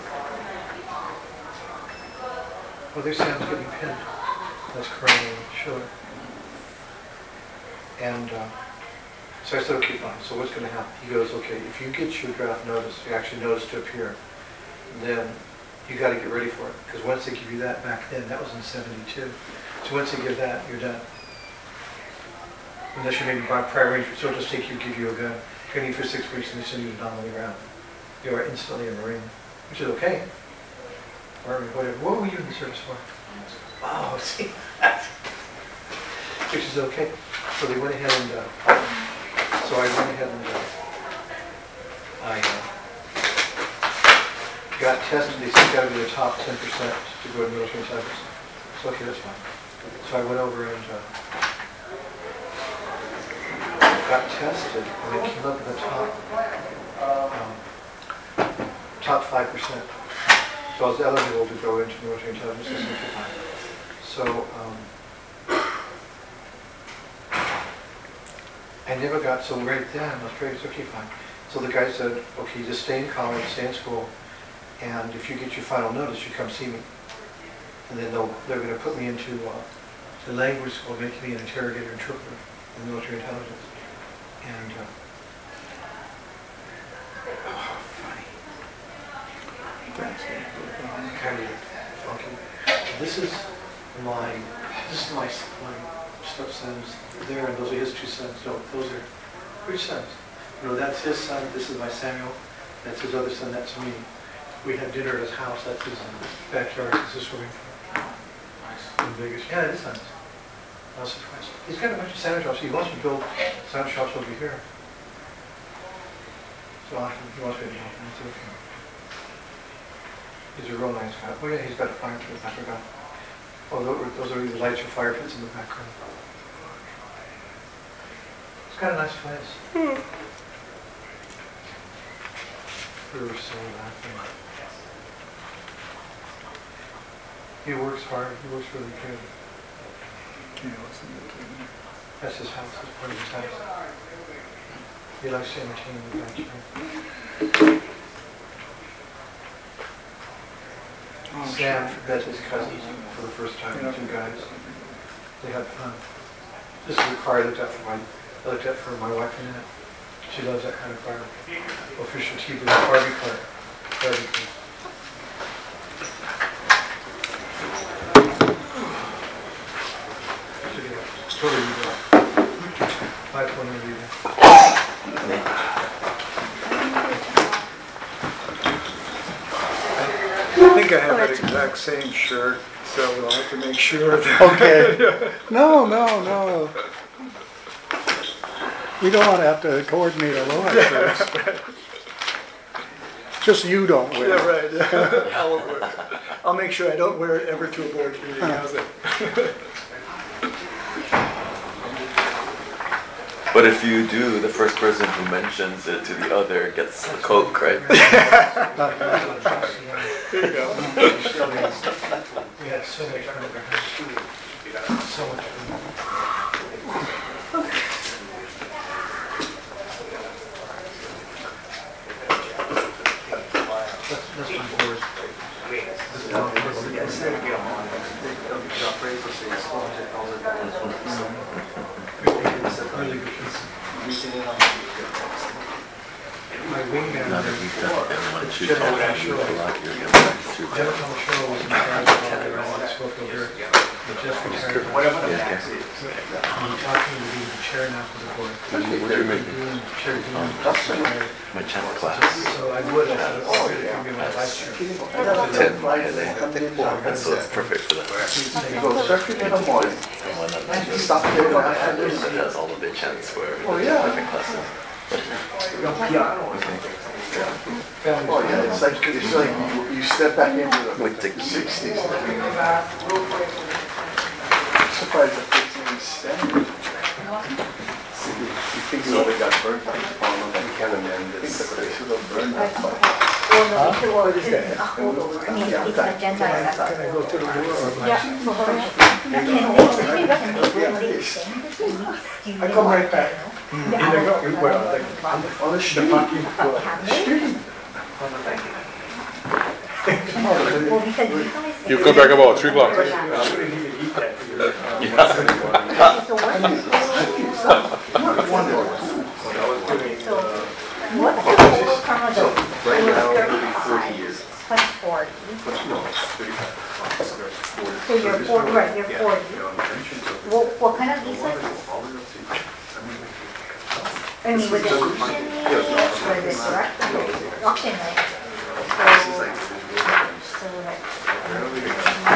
well, there's Sam's getting pinned. That's currently sure. And, uh, so I said, okay, fine, so what's gonna happen? He goes, okay, if you get your draft notice, you actually notice to appear, then you gotta get ready for it. Because once they give you that back then, that was in seventy-two. So once they give that, you're done. Unless you maybe buy prior entry, so it'll just take you, give you a gun, training for six weeks, and they send you to Donnelly Ground. You are instantly a Marine, which is okay. Or whatever. What were you in the service for? Oh, see, which is okay. So they went ahead and, uh, so I went ahead and, uh, I uh, got tested. They said you got to be the top ten percent to go to military intelligence. So okay, that's fine. So I went over and uh, got tested, and I came up in the top, um, top five percent. So I was eligible to go into military intelligence at sixty-five. So um, I never got, so right then, I was very, okay, fine. So the guy said, okay, just stay in college, stay in school, and if you get your final notice, you come see me. And then they'll, they're going to put me into uh, the language school, making me an interrogator interpreter in military intelligence. And, uh, oh, funny. Kind of funky. This is my, this is my, my stepson's there, and those are his two sons. No, those are, which sons? No, that's his son, this is my Samuel, that's his other son, that's me. we had dinner at his house, that's his backyard, it's his swimming pool. In Vegas. Yeah, it is nice. I was surprised. He's got a bunch of sandwich shops. He wants to build sandwich shops over here. So I'll have to- he wants me to help him too. He's a real nice guy. Oh yeah, he's got a fire pit, I forgot. Oh, those are- those are the lights for fire pits in the background. It's got a nice place. We were so laughing. He works hard, he works really good. That's his house, that's part of his house. He likes to entertain the backyard. Sam met his cousins for the first time, the two guys. They had fun. This is the car I looked at for my, I looked at for my wife in it. She loves that kind of car. Official T V Barbie car. Barbie car. Totally leave it. I totally leave it. I think I have that exact same shirt, so we'll have to make sure that. Okay. No, no, no. We don't want to have to coordinate our own shirts. Just you don't wear it. Yeah, right. Yeah. I won't wear it. I'll make sure I don't wear it ever to a board meeting. How's it? But if you do, the first person who mentions it to the other gets a Coke, right? There you go. We had so much fun. So much fun. That's my board. Really good piece. My wingman. Now that we've got everyone to General talk Asher. a lot, you're going to through General Asher was in charge of all the around Schofield here. He just retired. Yeah, I'm talking to be the chair now for the board. What did you make? Chair Dean just retired. My channel class. So I would, I said, oh, you can be my vice chair. Ten, and so it's perfect for that. You go surfing in the morning. And one of them You stop there in the that afternoon. has all of the chants where Oh, there's yeah. different classes. Oh yeah, it's like, it's like you- you step back into With the the key. sixties. Surprised that things even stand. You think so they got burnt out? You can't amend this. They should have burned out. Well, no, it's, well, it's a holdover. I mean, it's an agenda. Can I go to the war or? Yeah, for her. Can they, maybe can they, when they send it to me, do you I come right want, back. you know, And the I go, other- well, like, On the street. a cabinet? Well, because you guys. You come back about three o'clock. So what? So what's the total from the, Right now, it'll be thirty-five forty years. plus forty? No, thirty-five. So you're forty, right, you're forty. What, what kind of visa is this? I mean, was it auction, was it direct? Auction, right? So, so like.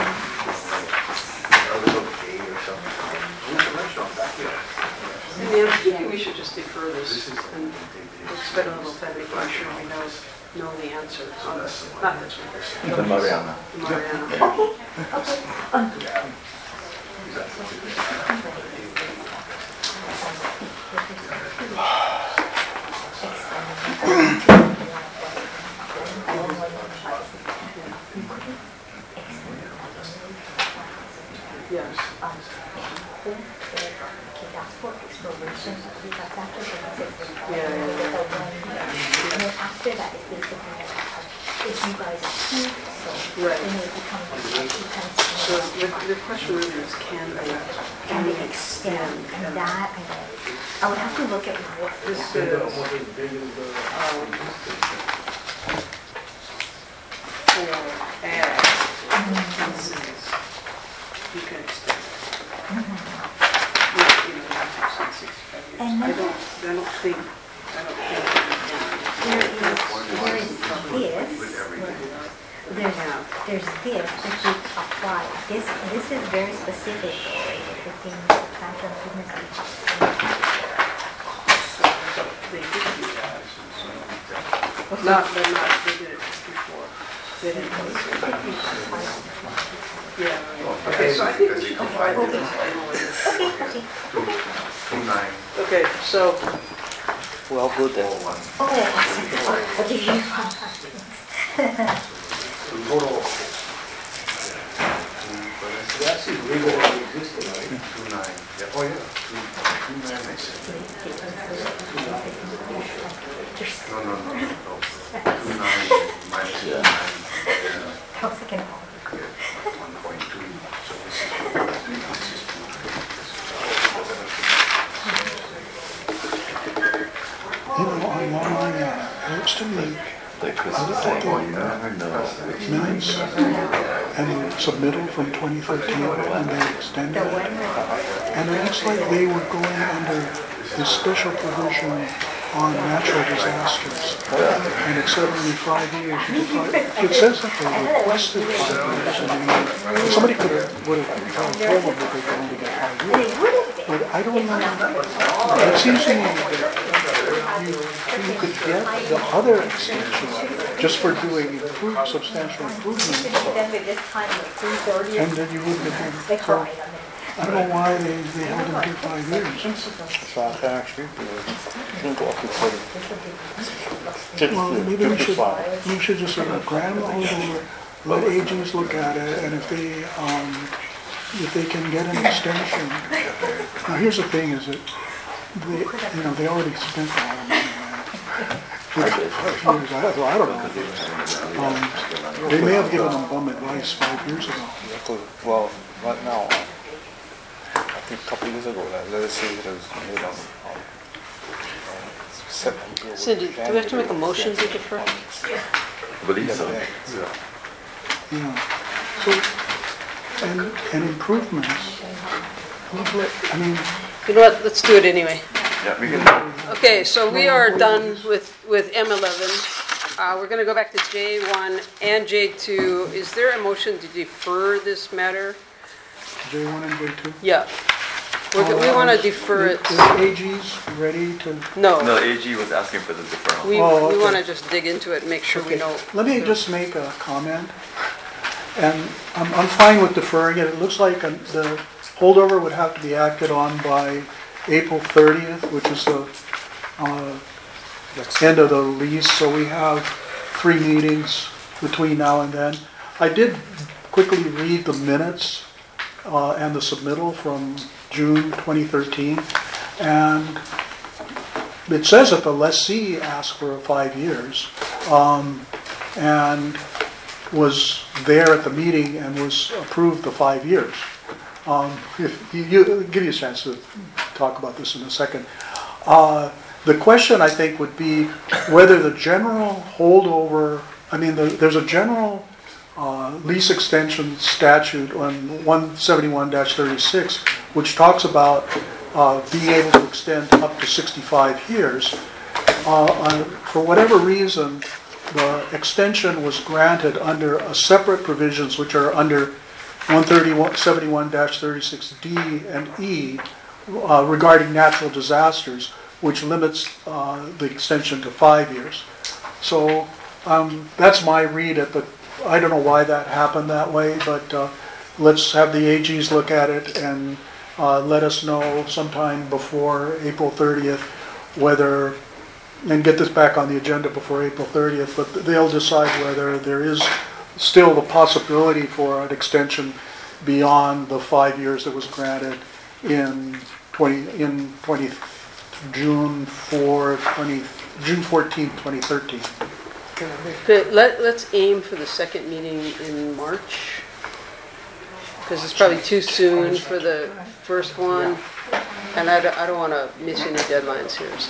Yeah, I think we should just defer this and we'll spend a little time making sure we know, know the answer on this, not this one. The Mariana. Mariana. Okay, okay. Yes. Yeah, yeah, yeah. And then after that, it's basically like, uh, if you guys approve, so Right. then it becomes, it becomes. So the, the question really is, can they, Can they extend, and that, I know, I would have to look at what. This yeah. is, um, for ads, pieces, you can extend it. You know, you know, after sixty-five years. And I then- don't, I don't think, I don't think. There is, there is this, apply. This, this is very specific, though, right? fifteen substantial improvements each. Not, they're not, they did it before. They didn't post it. Yeah. Okay, so I think we should divide this. Okay, okay, okay. Two nine. Okay, so, Well, good then. Oh, what did you want? Total. That's illegal or existing, right? Two nine. Yeah. Oh, yeah. Two, two nine, I said. No, no, no, no. Two nine minus two nine. Yeah. I was thinking, One point two. So this is, this is two. You know, on my, uh, it looks to me, Like this I is looked the at same one, you the never know. which- minutes and submittal from twenty thirteen when they extended it. And it looks like they were going under the special provision on natural disasters. And it's said only five years. It says that they requested five years. I mean, somebody could have, would have told them that they could only get five years. But I don't know. It seems to me that you, you could get the other extension just for doing improved, substantial improvements. then with this time, like three thirty. And then you wouldn't have been, so, I don't know why they, they held them for five years. Så han kan actually go up to forty. Well, maybe we should, we should just sort of grant the over, let A Gs look at it, and if they, um, if they can get an extension. Now, here's the thing, is that they, you know, they already spent all the money on it. Five years, I, well, I don't know. Um, they may have given them bum advice five years ago. Well, right now, uh, I think a couple of years ago, like, let us say it was made on um, September. Cindy, do we have to make a motion to defer? I believe so. Yeah. So, and, and improvements. I mean, You know what, let's do it anyway. Yeah, we can. Okay, so we are done with, with M eleven. Uh, we're gonna go back to J one and J two. Is there a motion to defer this matter? J one and J two? Yeah. We're, go- we wanna defer it. Is A Gs ready to? No, No, A G was asking for the deferral. we, Oh, we okay. wanna just dig into it, and make sure we Okay. know. Let me just make a comment. And I'm, I'm fine with deferring it. It looks like uh, the holdover would have to be acted on by April thirtieth, which is the uh, end of the lease. So we have three meetings between now and then. I did quickly read the minutes uh, and the submittal from June twenty thirteen. And it says that the lessee asked for five years. Um, and was there at the meeting and was approved the five years. Um, if you, you give you a chance to talk about this in a second. Uh, the question I think would be whether the general holdover. I mean, the, there's a general uh, lease extension statute on one seventy-one dash thirty-six, which talks about uh, being able to extend up to sixty-five years. Uh, uh, for whatever reason, the extension was granted under a separate provisions which are under one seventy-one dash thirty-six D and E uh, regarding natural disasters, which limits uh, the extension to five years. So um, that's my read at the, I don't know why that happened that way, but uh, let's have the A Gs look at it and uh, let us know sometime before April thirtieth whether, and get this back on the agenda before April thirtieth, but they'll decide whether there is still the possibility for an extension beyond the five years that was granted in twenty, in twenty, June fourth, twenty, June fourteenth, twenty thirteen. Okay, let, let's aim for the second meeting in March. Because it's probably too soon for the first one. And I don't, I don't want to miss any deadlines here, so.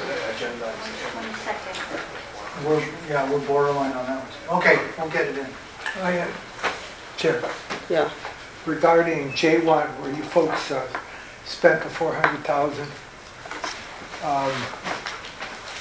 We're, yeah, we're borderline on that one. Okay, we'll get it in. I had, Chair, Yeah. regarding J one, where you folks uh, spent the four hundred thousand, um,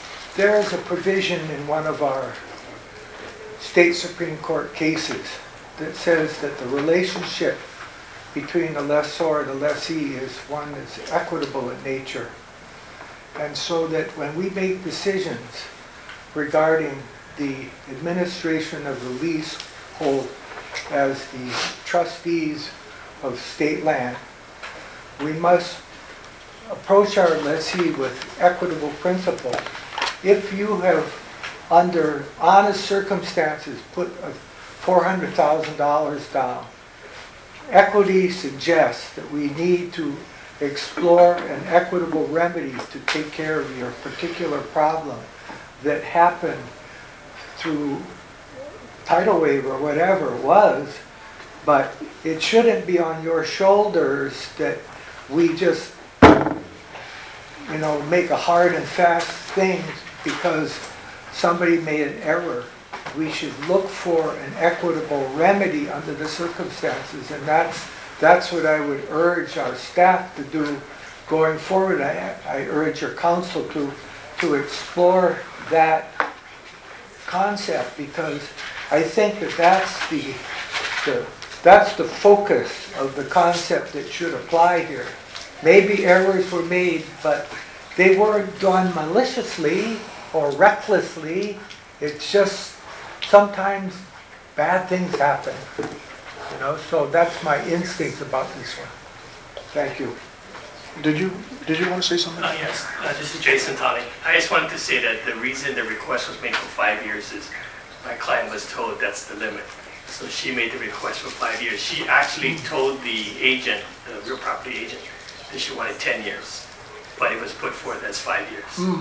there is a provision in one of our state Supreme Court cases that says that the relationship between the lessor and the lessee is one that's equitable in nature. And so that when we make decisions regarding the administration of the leasehold as the trustees of state land, we must approach our lessee with equitable principle. If you have, under honest circumstances, put a four hundred thousand dollars down, equity suggests that we need to explore an equitable remedy to take care of your particular problem that happened through tidal wave or whatever it was, but it shouldn't be on your shoulders that we just, you know, make a hard and fast thing because somebody made an error. We should look for an equitable remedy under the circumstances, and that's that's what I would urge our staff to do going forward. I, I urge your council to to explore that concept, because I think that that's the, the that's the focus of the concept that should apply here. Maybe errors were made, but they weren't done maliciously or recklessly. It's just sometimes bad things happen, you know. So that's my instinct about this one. Thank you. Did you did you want to say something? Uh, yes, uh, this is Jason Tani. I just wanted to say that the reason the request was made for five years is my client was told that's the limit. So she made the request for five years. She actually told the agent, the real property agent, that she wanted ten years, but it was put forth as five years. Mm.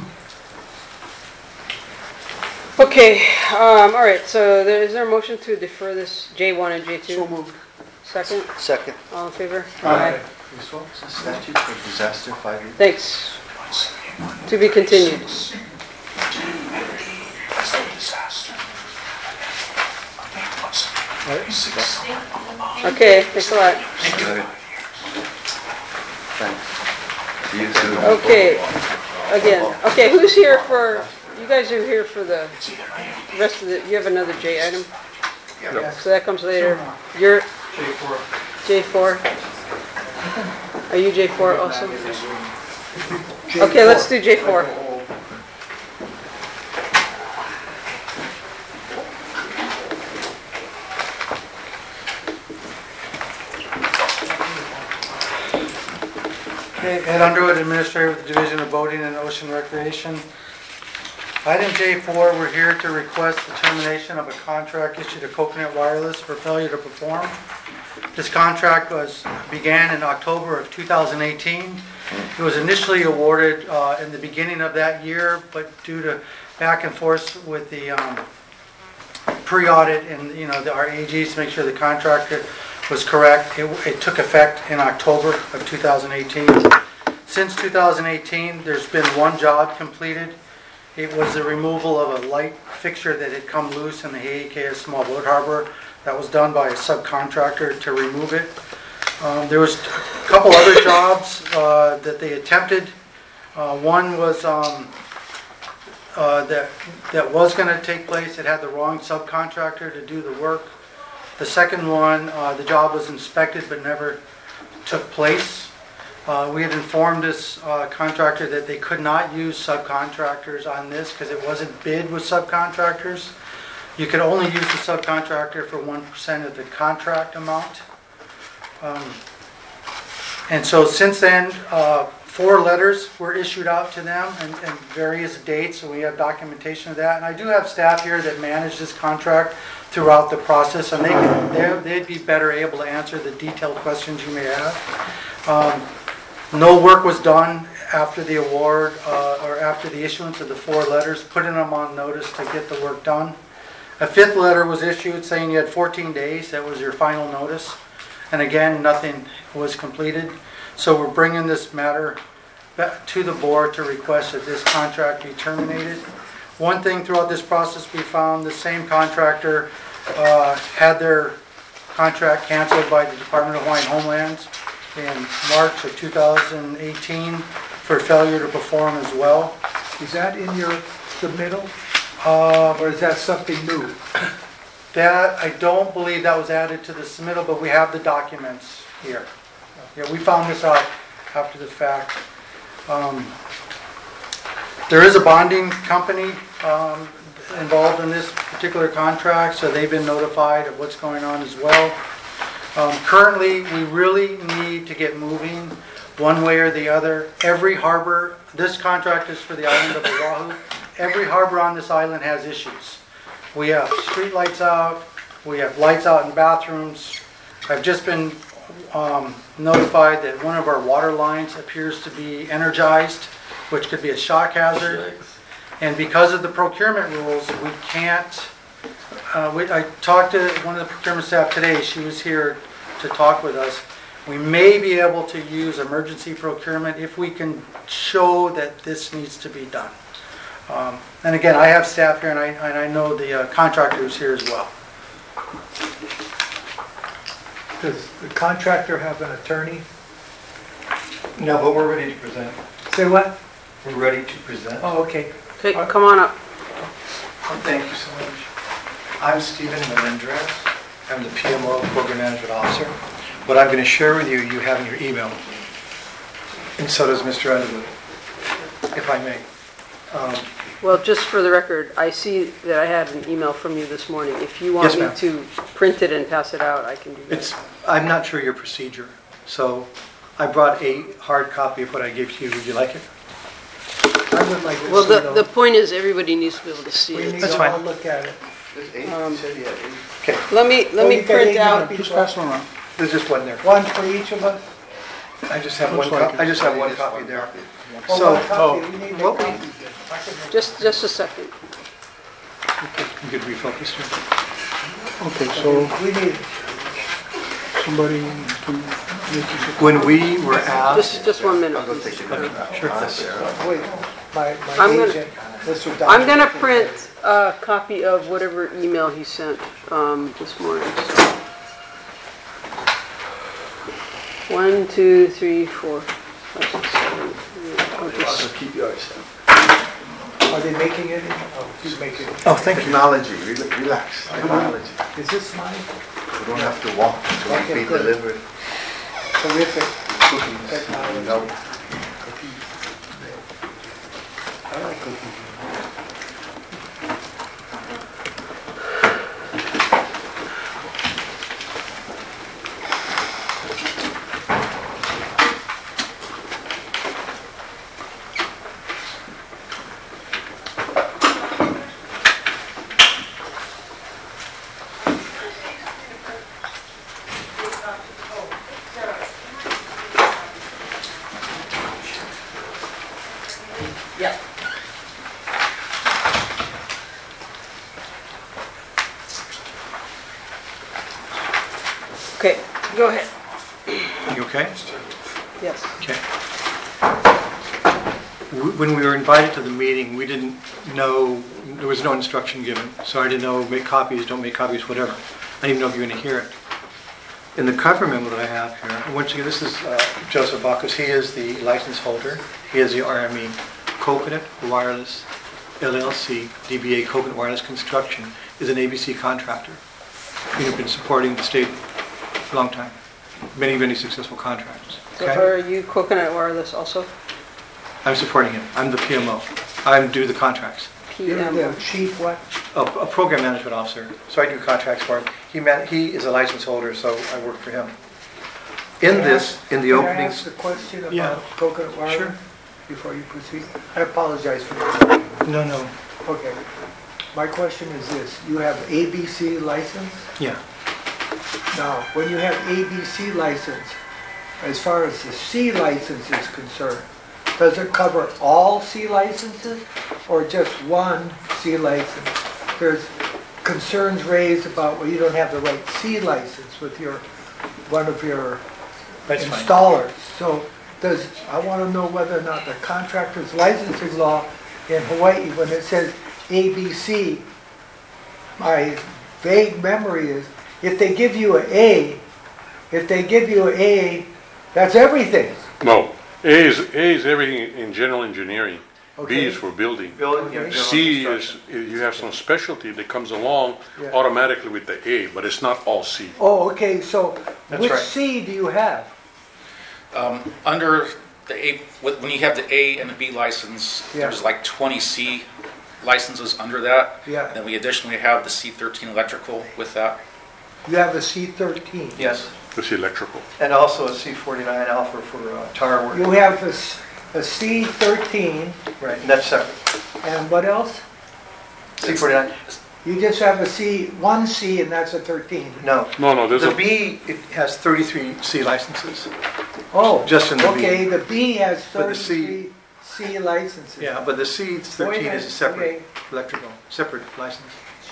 Okay, um, all right, so there, is there a motion to defer this J one and J two? So moved. Second? Second. All in favor? Aye. This one was a statute for disaster five years. Thanks. To be continued. Okay, thanks a lot. Thanks. See you soon. Okay, again, okay, who's here for, you guys are here for the rest of the, you have another J item? Yes. So that comes later. You're J four. J four? Are you J four also? Okay, let's do J four. Okay, Ed Underwood, Administrator with the Division of Boating and Ocean Recreation. Item J four, we're here to request the termination of a contract issued to Coconut Wireless for failure to perform. This contract was began in October of two thousand eighteen. It was initially awarded uh, in the beginning of that year, but due to back and forth with the um, pre-audit and, you know, the, our A Gs to make sure the contractor was correct, it, it took effect in October of two thousand eighteen. Since two thousand eighteen, there's been one job completed. It was the removal of a light fixture that had come loose in the Hei'ikea Small Boat Harbor. That was done by a subcontractor to remove it. Um, there was a couple other jobs uh, that they attempted. Uh, one was um, uh, that that was going to take place. It had the wrong subcontractor to do the work. The second one, uh, the job was inspected but never took place. Uh, we had informed this uh, contractor that they could not use subcontractors on this because it wasn't bid with subcontractors. You could only use the subcontractor for one percent of the contract amount. Um, and so since then, uh, four letters were issued out to them and, and various dates, so we have documentation of that. And I do have staff here that manage this contract throughout the process, and they can, they're- they'd be better able to answer the detailed questions you may have. Um, no work was done after the award uh, or after the issuance of the four letters, putting them on notice to get the work done. A fifth letter was issued saying you had fourteen days, that was your final notice. And again, nothing was completed. So we're bringing this matter back to the board to request that this contract be terminated. One thing throughout this process, we found the same contractor uh, had their contract canceled by the Department of Hawaiian Homelands in March of two thousand eighteen for failure to perform as well. Is that in your submittal, Uh, or is that something new? That, I don't believe that was added to the submittal, but we have the documents here. Yeah, we found this out after the fact. Um, There is a bonding company um, involved in this particular contract, so they've been notified of what's going on as well. Um, Currently, we really need to get moving one way or the other. Every harbor, this contract is for the island of Oahu. Every harbor on this island has issues. We have street lights out, we have lights out in bathrooms. I've just been um, notified that one of our water lines appears to be energized, which could be a shock hazard. And because of the procurement rules, we can't, uh, we, I talked to one of the procurement staff today, she was here to talk with us. We may be able to use emergency procurement if we can show that this needs to be done. Um, and again, I have staff here and I, and I know the uh, contractor is here as well. Does the contractor have an attorney? No, but we're ready to present. Say what? We're ready to present. Oh, okay. Okay, come on up. Thank you so much. I'm Stephen Melendrez. I'm the P M O Program Management Officer. What I'm going to share with you, you have in your email. And so does Mister Underwood, if I may. Um, Well, just for the record, I see that I had an email from you this morning. If you want Yes, me ma'am. to print it and pass it out, I can do that. It's, I'm not sure your procedure, so I brought a hard copy of what I gave to you. Would you like it? I would like to Well, see the, those. the point is, everybody needs to be able to see We it. need That's to fine. all look at it. Um, Okay, Let me, let Oh, me you got print eight out, copies. Just pass them around. there's just one there. One for each of us? I just have one, Looks like co- I it. just have one copy there. Oh, So, one copy. We need what a we- copy. just, just a second. You could refocus here. Okay, so We need, somebody can make this a- When we were asked, Just, just one minute. sure. wait, my, I'm my gonna- agent, Mister I'm gonna Donovan. print a copy of whatever email he sent um, this morning. so. One, two, three, four, five, six, seven, eight. I'll just- keep yours. Are they making it? Oh, he's making it. Oh, thank you. Technology, rela- relax, technology. Is this mine? We don't have to walk to Okay, be good. delivered. Terrific. Cookies, Technology. no. I like cookies. Yeah. Okay, go ahead. You okay? Yes. Okay. W- When we were invited to the meeting, we didn't know, there was no instruction given, so I didn't know, make copies, don't make copies, whatever. I didn't even know if you were going to hear it. In the cover memo that I have here, and once again, this is uh, Joseph Bacchus. He is the license holder. He is the R M E. Coconut Wireless L L C, D B A Coconut Wireless Construction, is an A B C contractor. We have been supporting the state for a long time. Many, many successful contracts. So Okay? are you Coconut Wireless also? I'm supporting him. I'm the P M O. I do the contracts. You're P M O. the chief what? A, a program management officer. So I do contracts for him. He man, he is a license holder, so I work for him. In Can I this, ask- in the Can I openings, ask a question Yeah. about coconut wireless? Sure. Before you proceed? I apologize for this. no, no, Okay. My question is this, you have A B C license? yeah. Now, when you have A B C license, as far as the C license is concerned, does it cover all C licenses or just one C license? There's concerns raised about, well, you don't have the right C license with your, one of your That's fine. installers. So does, I want to know whether or not the contractor's licensing law in Hawaii, when it says A B C, my vague memory is, if they give you an A, if they give you an A, that's everything. No, A is, A is everything in general engineering. B is for building. Building, yeah, general C is, construction. you have some specialty that comes along Yeah. automatically with the A, but it's not all C. Oh, okay, so That's which right. C do you have? Um, Under the A, when you have the A and the B license, Yeah. there's like twenty C licenses under that. Yeah. Then we additionally have the C thirteen electrical with that. You have a C thirteen. Yes, It's electrical. and also a C forty-nine alpha for uh, tar work. You have a, s- a C thirteen, Right, and that's separate. and what else? C forty-nine, You just have a C, one C, and that's a thirteen. no. No, no, there's The a, B, it has thirty-three C licenses. Oh. Just in the B. Okay, the B has But the C- thirty-three C licenses. Yeah, but the C thirteen is a separate Okay. electrical, separate license.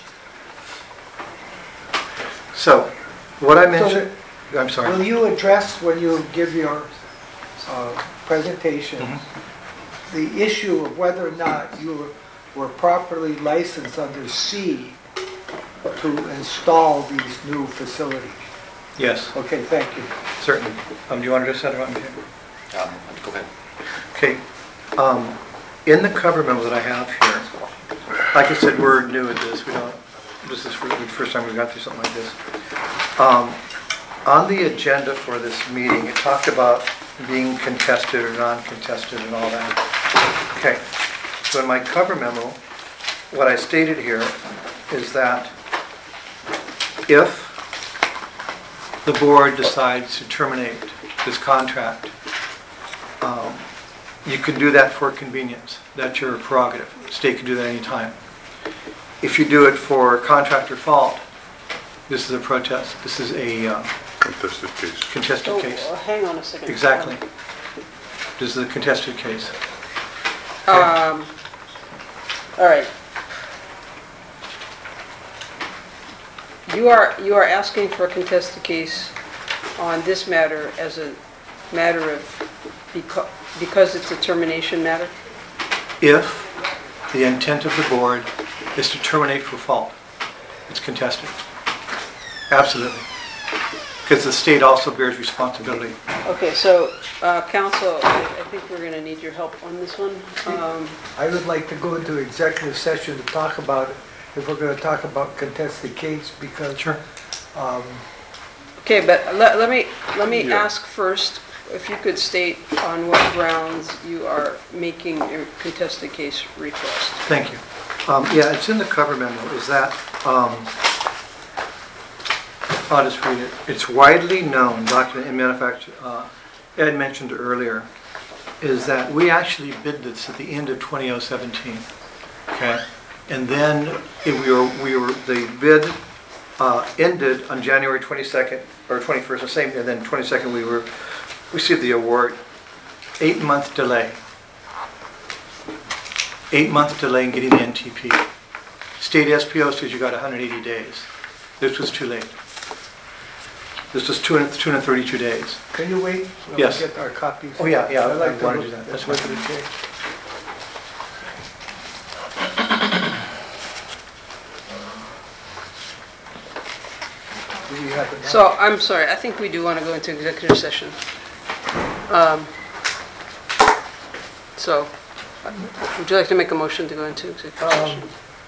So, what I So mentioned, I'm sorry. Will you address, when you give your uh, presentation, Mm-hmm. the issue of whether or not you were properly licensed under C to install these new facilities? Yes, Okay, thank you. certainly. Um, do you want to address that or want me to? Um, Go ahead. Okay, um, in the cover memo that I have here, like I said, we're new at this, we don't, this is for the first time we've got through something like this. Um, on the agenda for this meeting, it talked about being contested or non-contested and all that. Okay, so in my cover memo, what I stated here is that if the board decides to terminate this contract, um, you can do that for convenience. That's your prerogative. The state can do that anytime. If you do it for contractor fault, this is a protest. This is a uh, contested case. contested Oh, case. uh, hang on a second. Exactly. This is a contested case. Um, all right. You are, you are asking for a contested case on this matter as a matter of, because, because it's a termination matter? If the intent of the board is to terminate for fault, it's contested. Absolutely. Because the state also bears responsibility. Okay, so, uh, counsel, I I think we're gonna need your help on this one. Um, I would like to go into executive session to talk about, if we're going to talk about contested case, because Sure. um, Okay, but let, let me, let me Yeah. ask first, if you could state on what grounds you are making your contested case request. Thank you. Um, Yeah, it's in the cover memo, is that, um, I'll just read it. It's widely known, document in manufacture, uh, Ed mentioned earlier, is that we actually bid this at the end of twenty seventeen, okay? And then if we were, we were, the bid uh, ended on January twenty-second, or twenty-first, the same, and then twenty-second we were, received the award. Eight-month delay. Eight-month delay in getting the N T P. State S P O says you got one hundred eighty days. This was too late. This was two hundred, two hundred thirty-two days. can you wait? while we Yes. Get our copies. Oh, yeah, yeah, I'd like I to wanna look do that. at That's what fine. it takes. Do we have it now? So, I'm sorry, I think we do want to go into executive session. Um, So, would you like to make a motion to go into executive session? Um,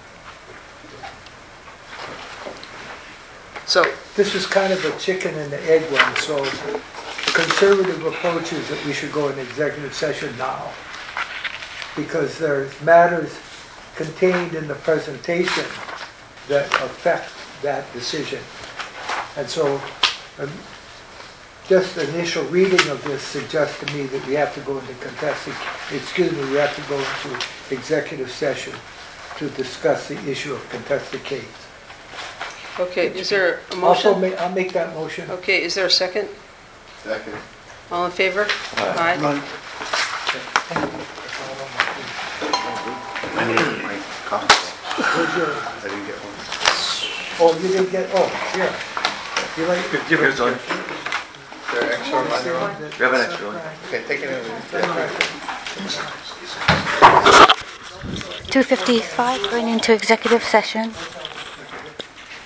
So, This is kind of a chicken and the egg one, so conservative approach is that we should go in executive session now. Because there's matters contained in the presentation that affect that decision. And so, um, just the initial reading of this suggests to me that we have to go into contested, excuse me, we have to go into executive session to discuss the issue of contested case. okay, is there a Also, motion? ma- I'll make that motion. Okay, is there a second? Second. All in favor? Aye. I need my copy. Where's your, I didn't get one. oh, you didn't get, oh, here. You like? Give it one. There extra on your own? You have an extra one? Okay, take it over. two fifty-five, going into executive session.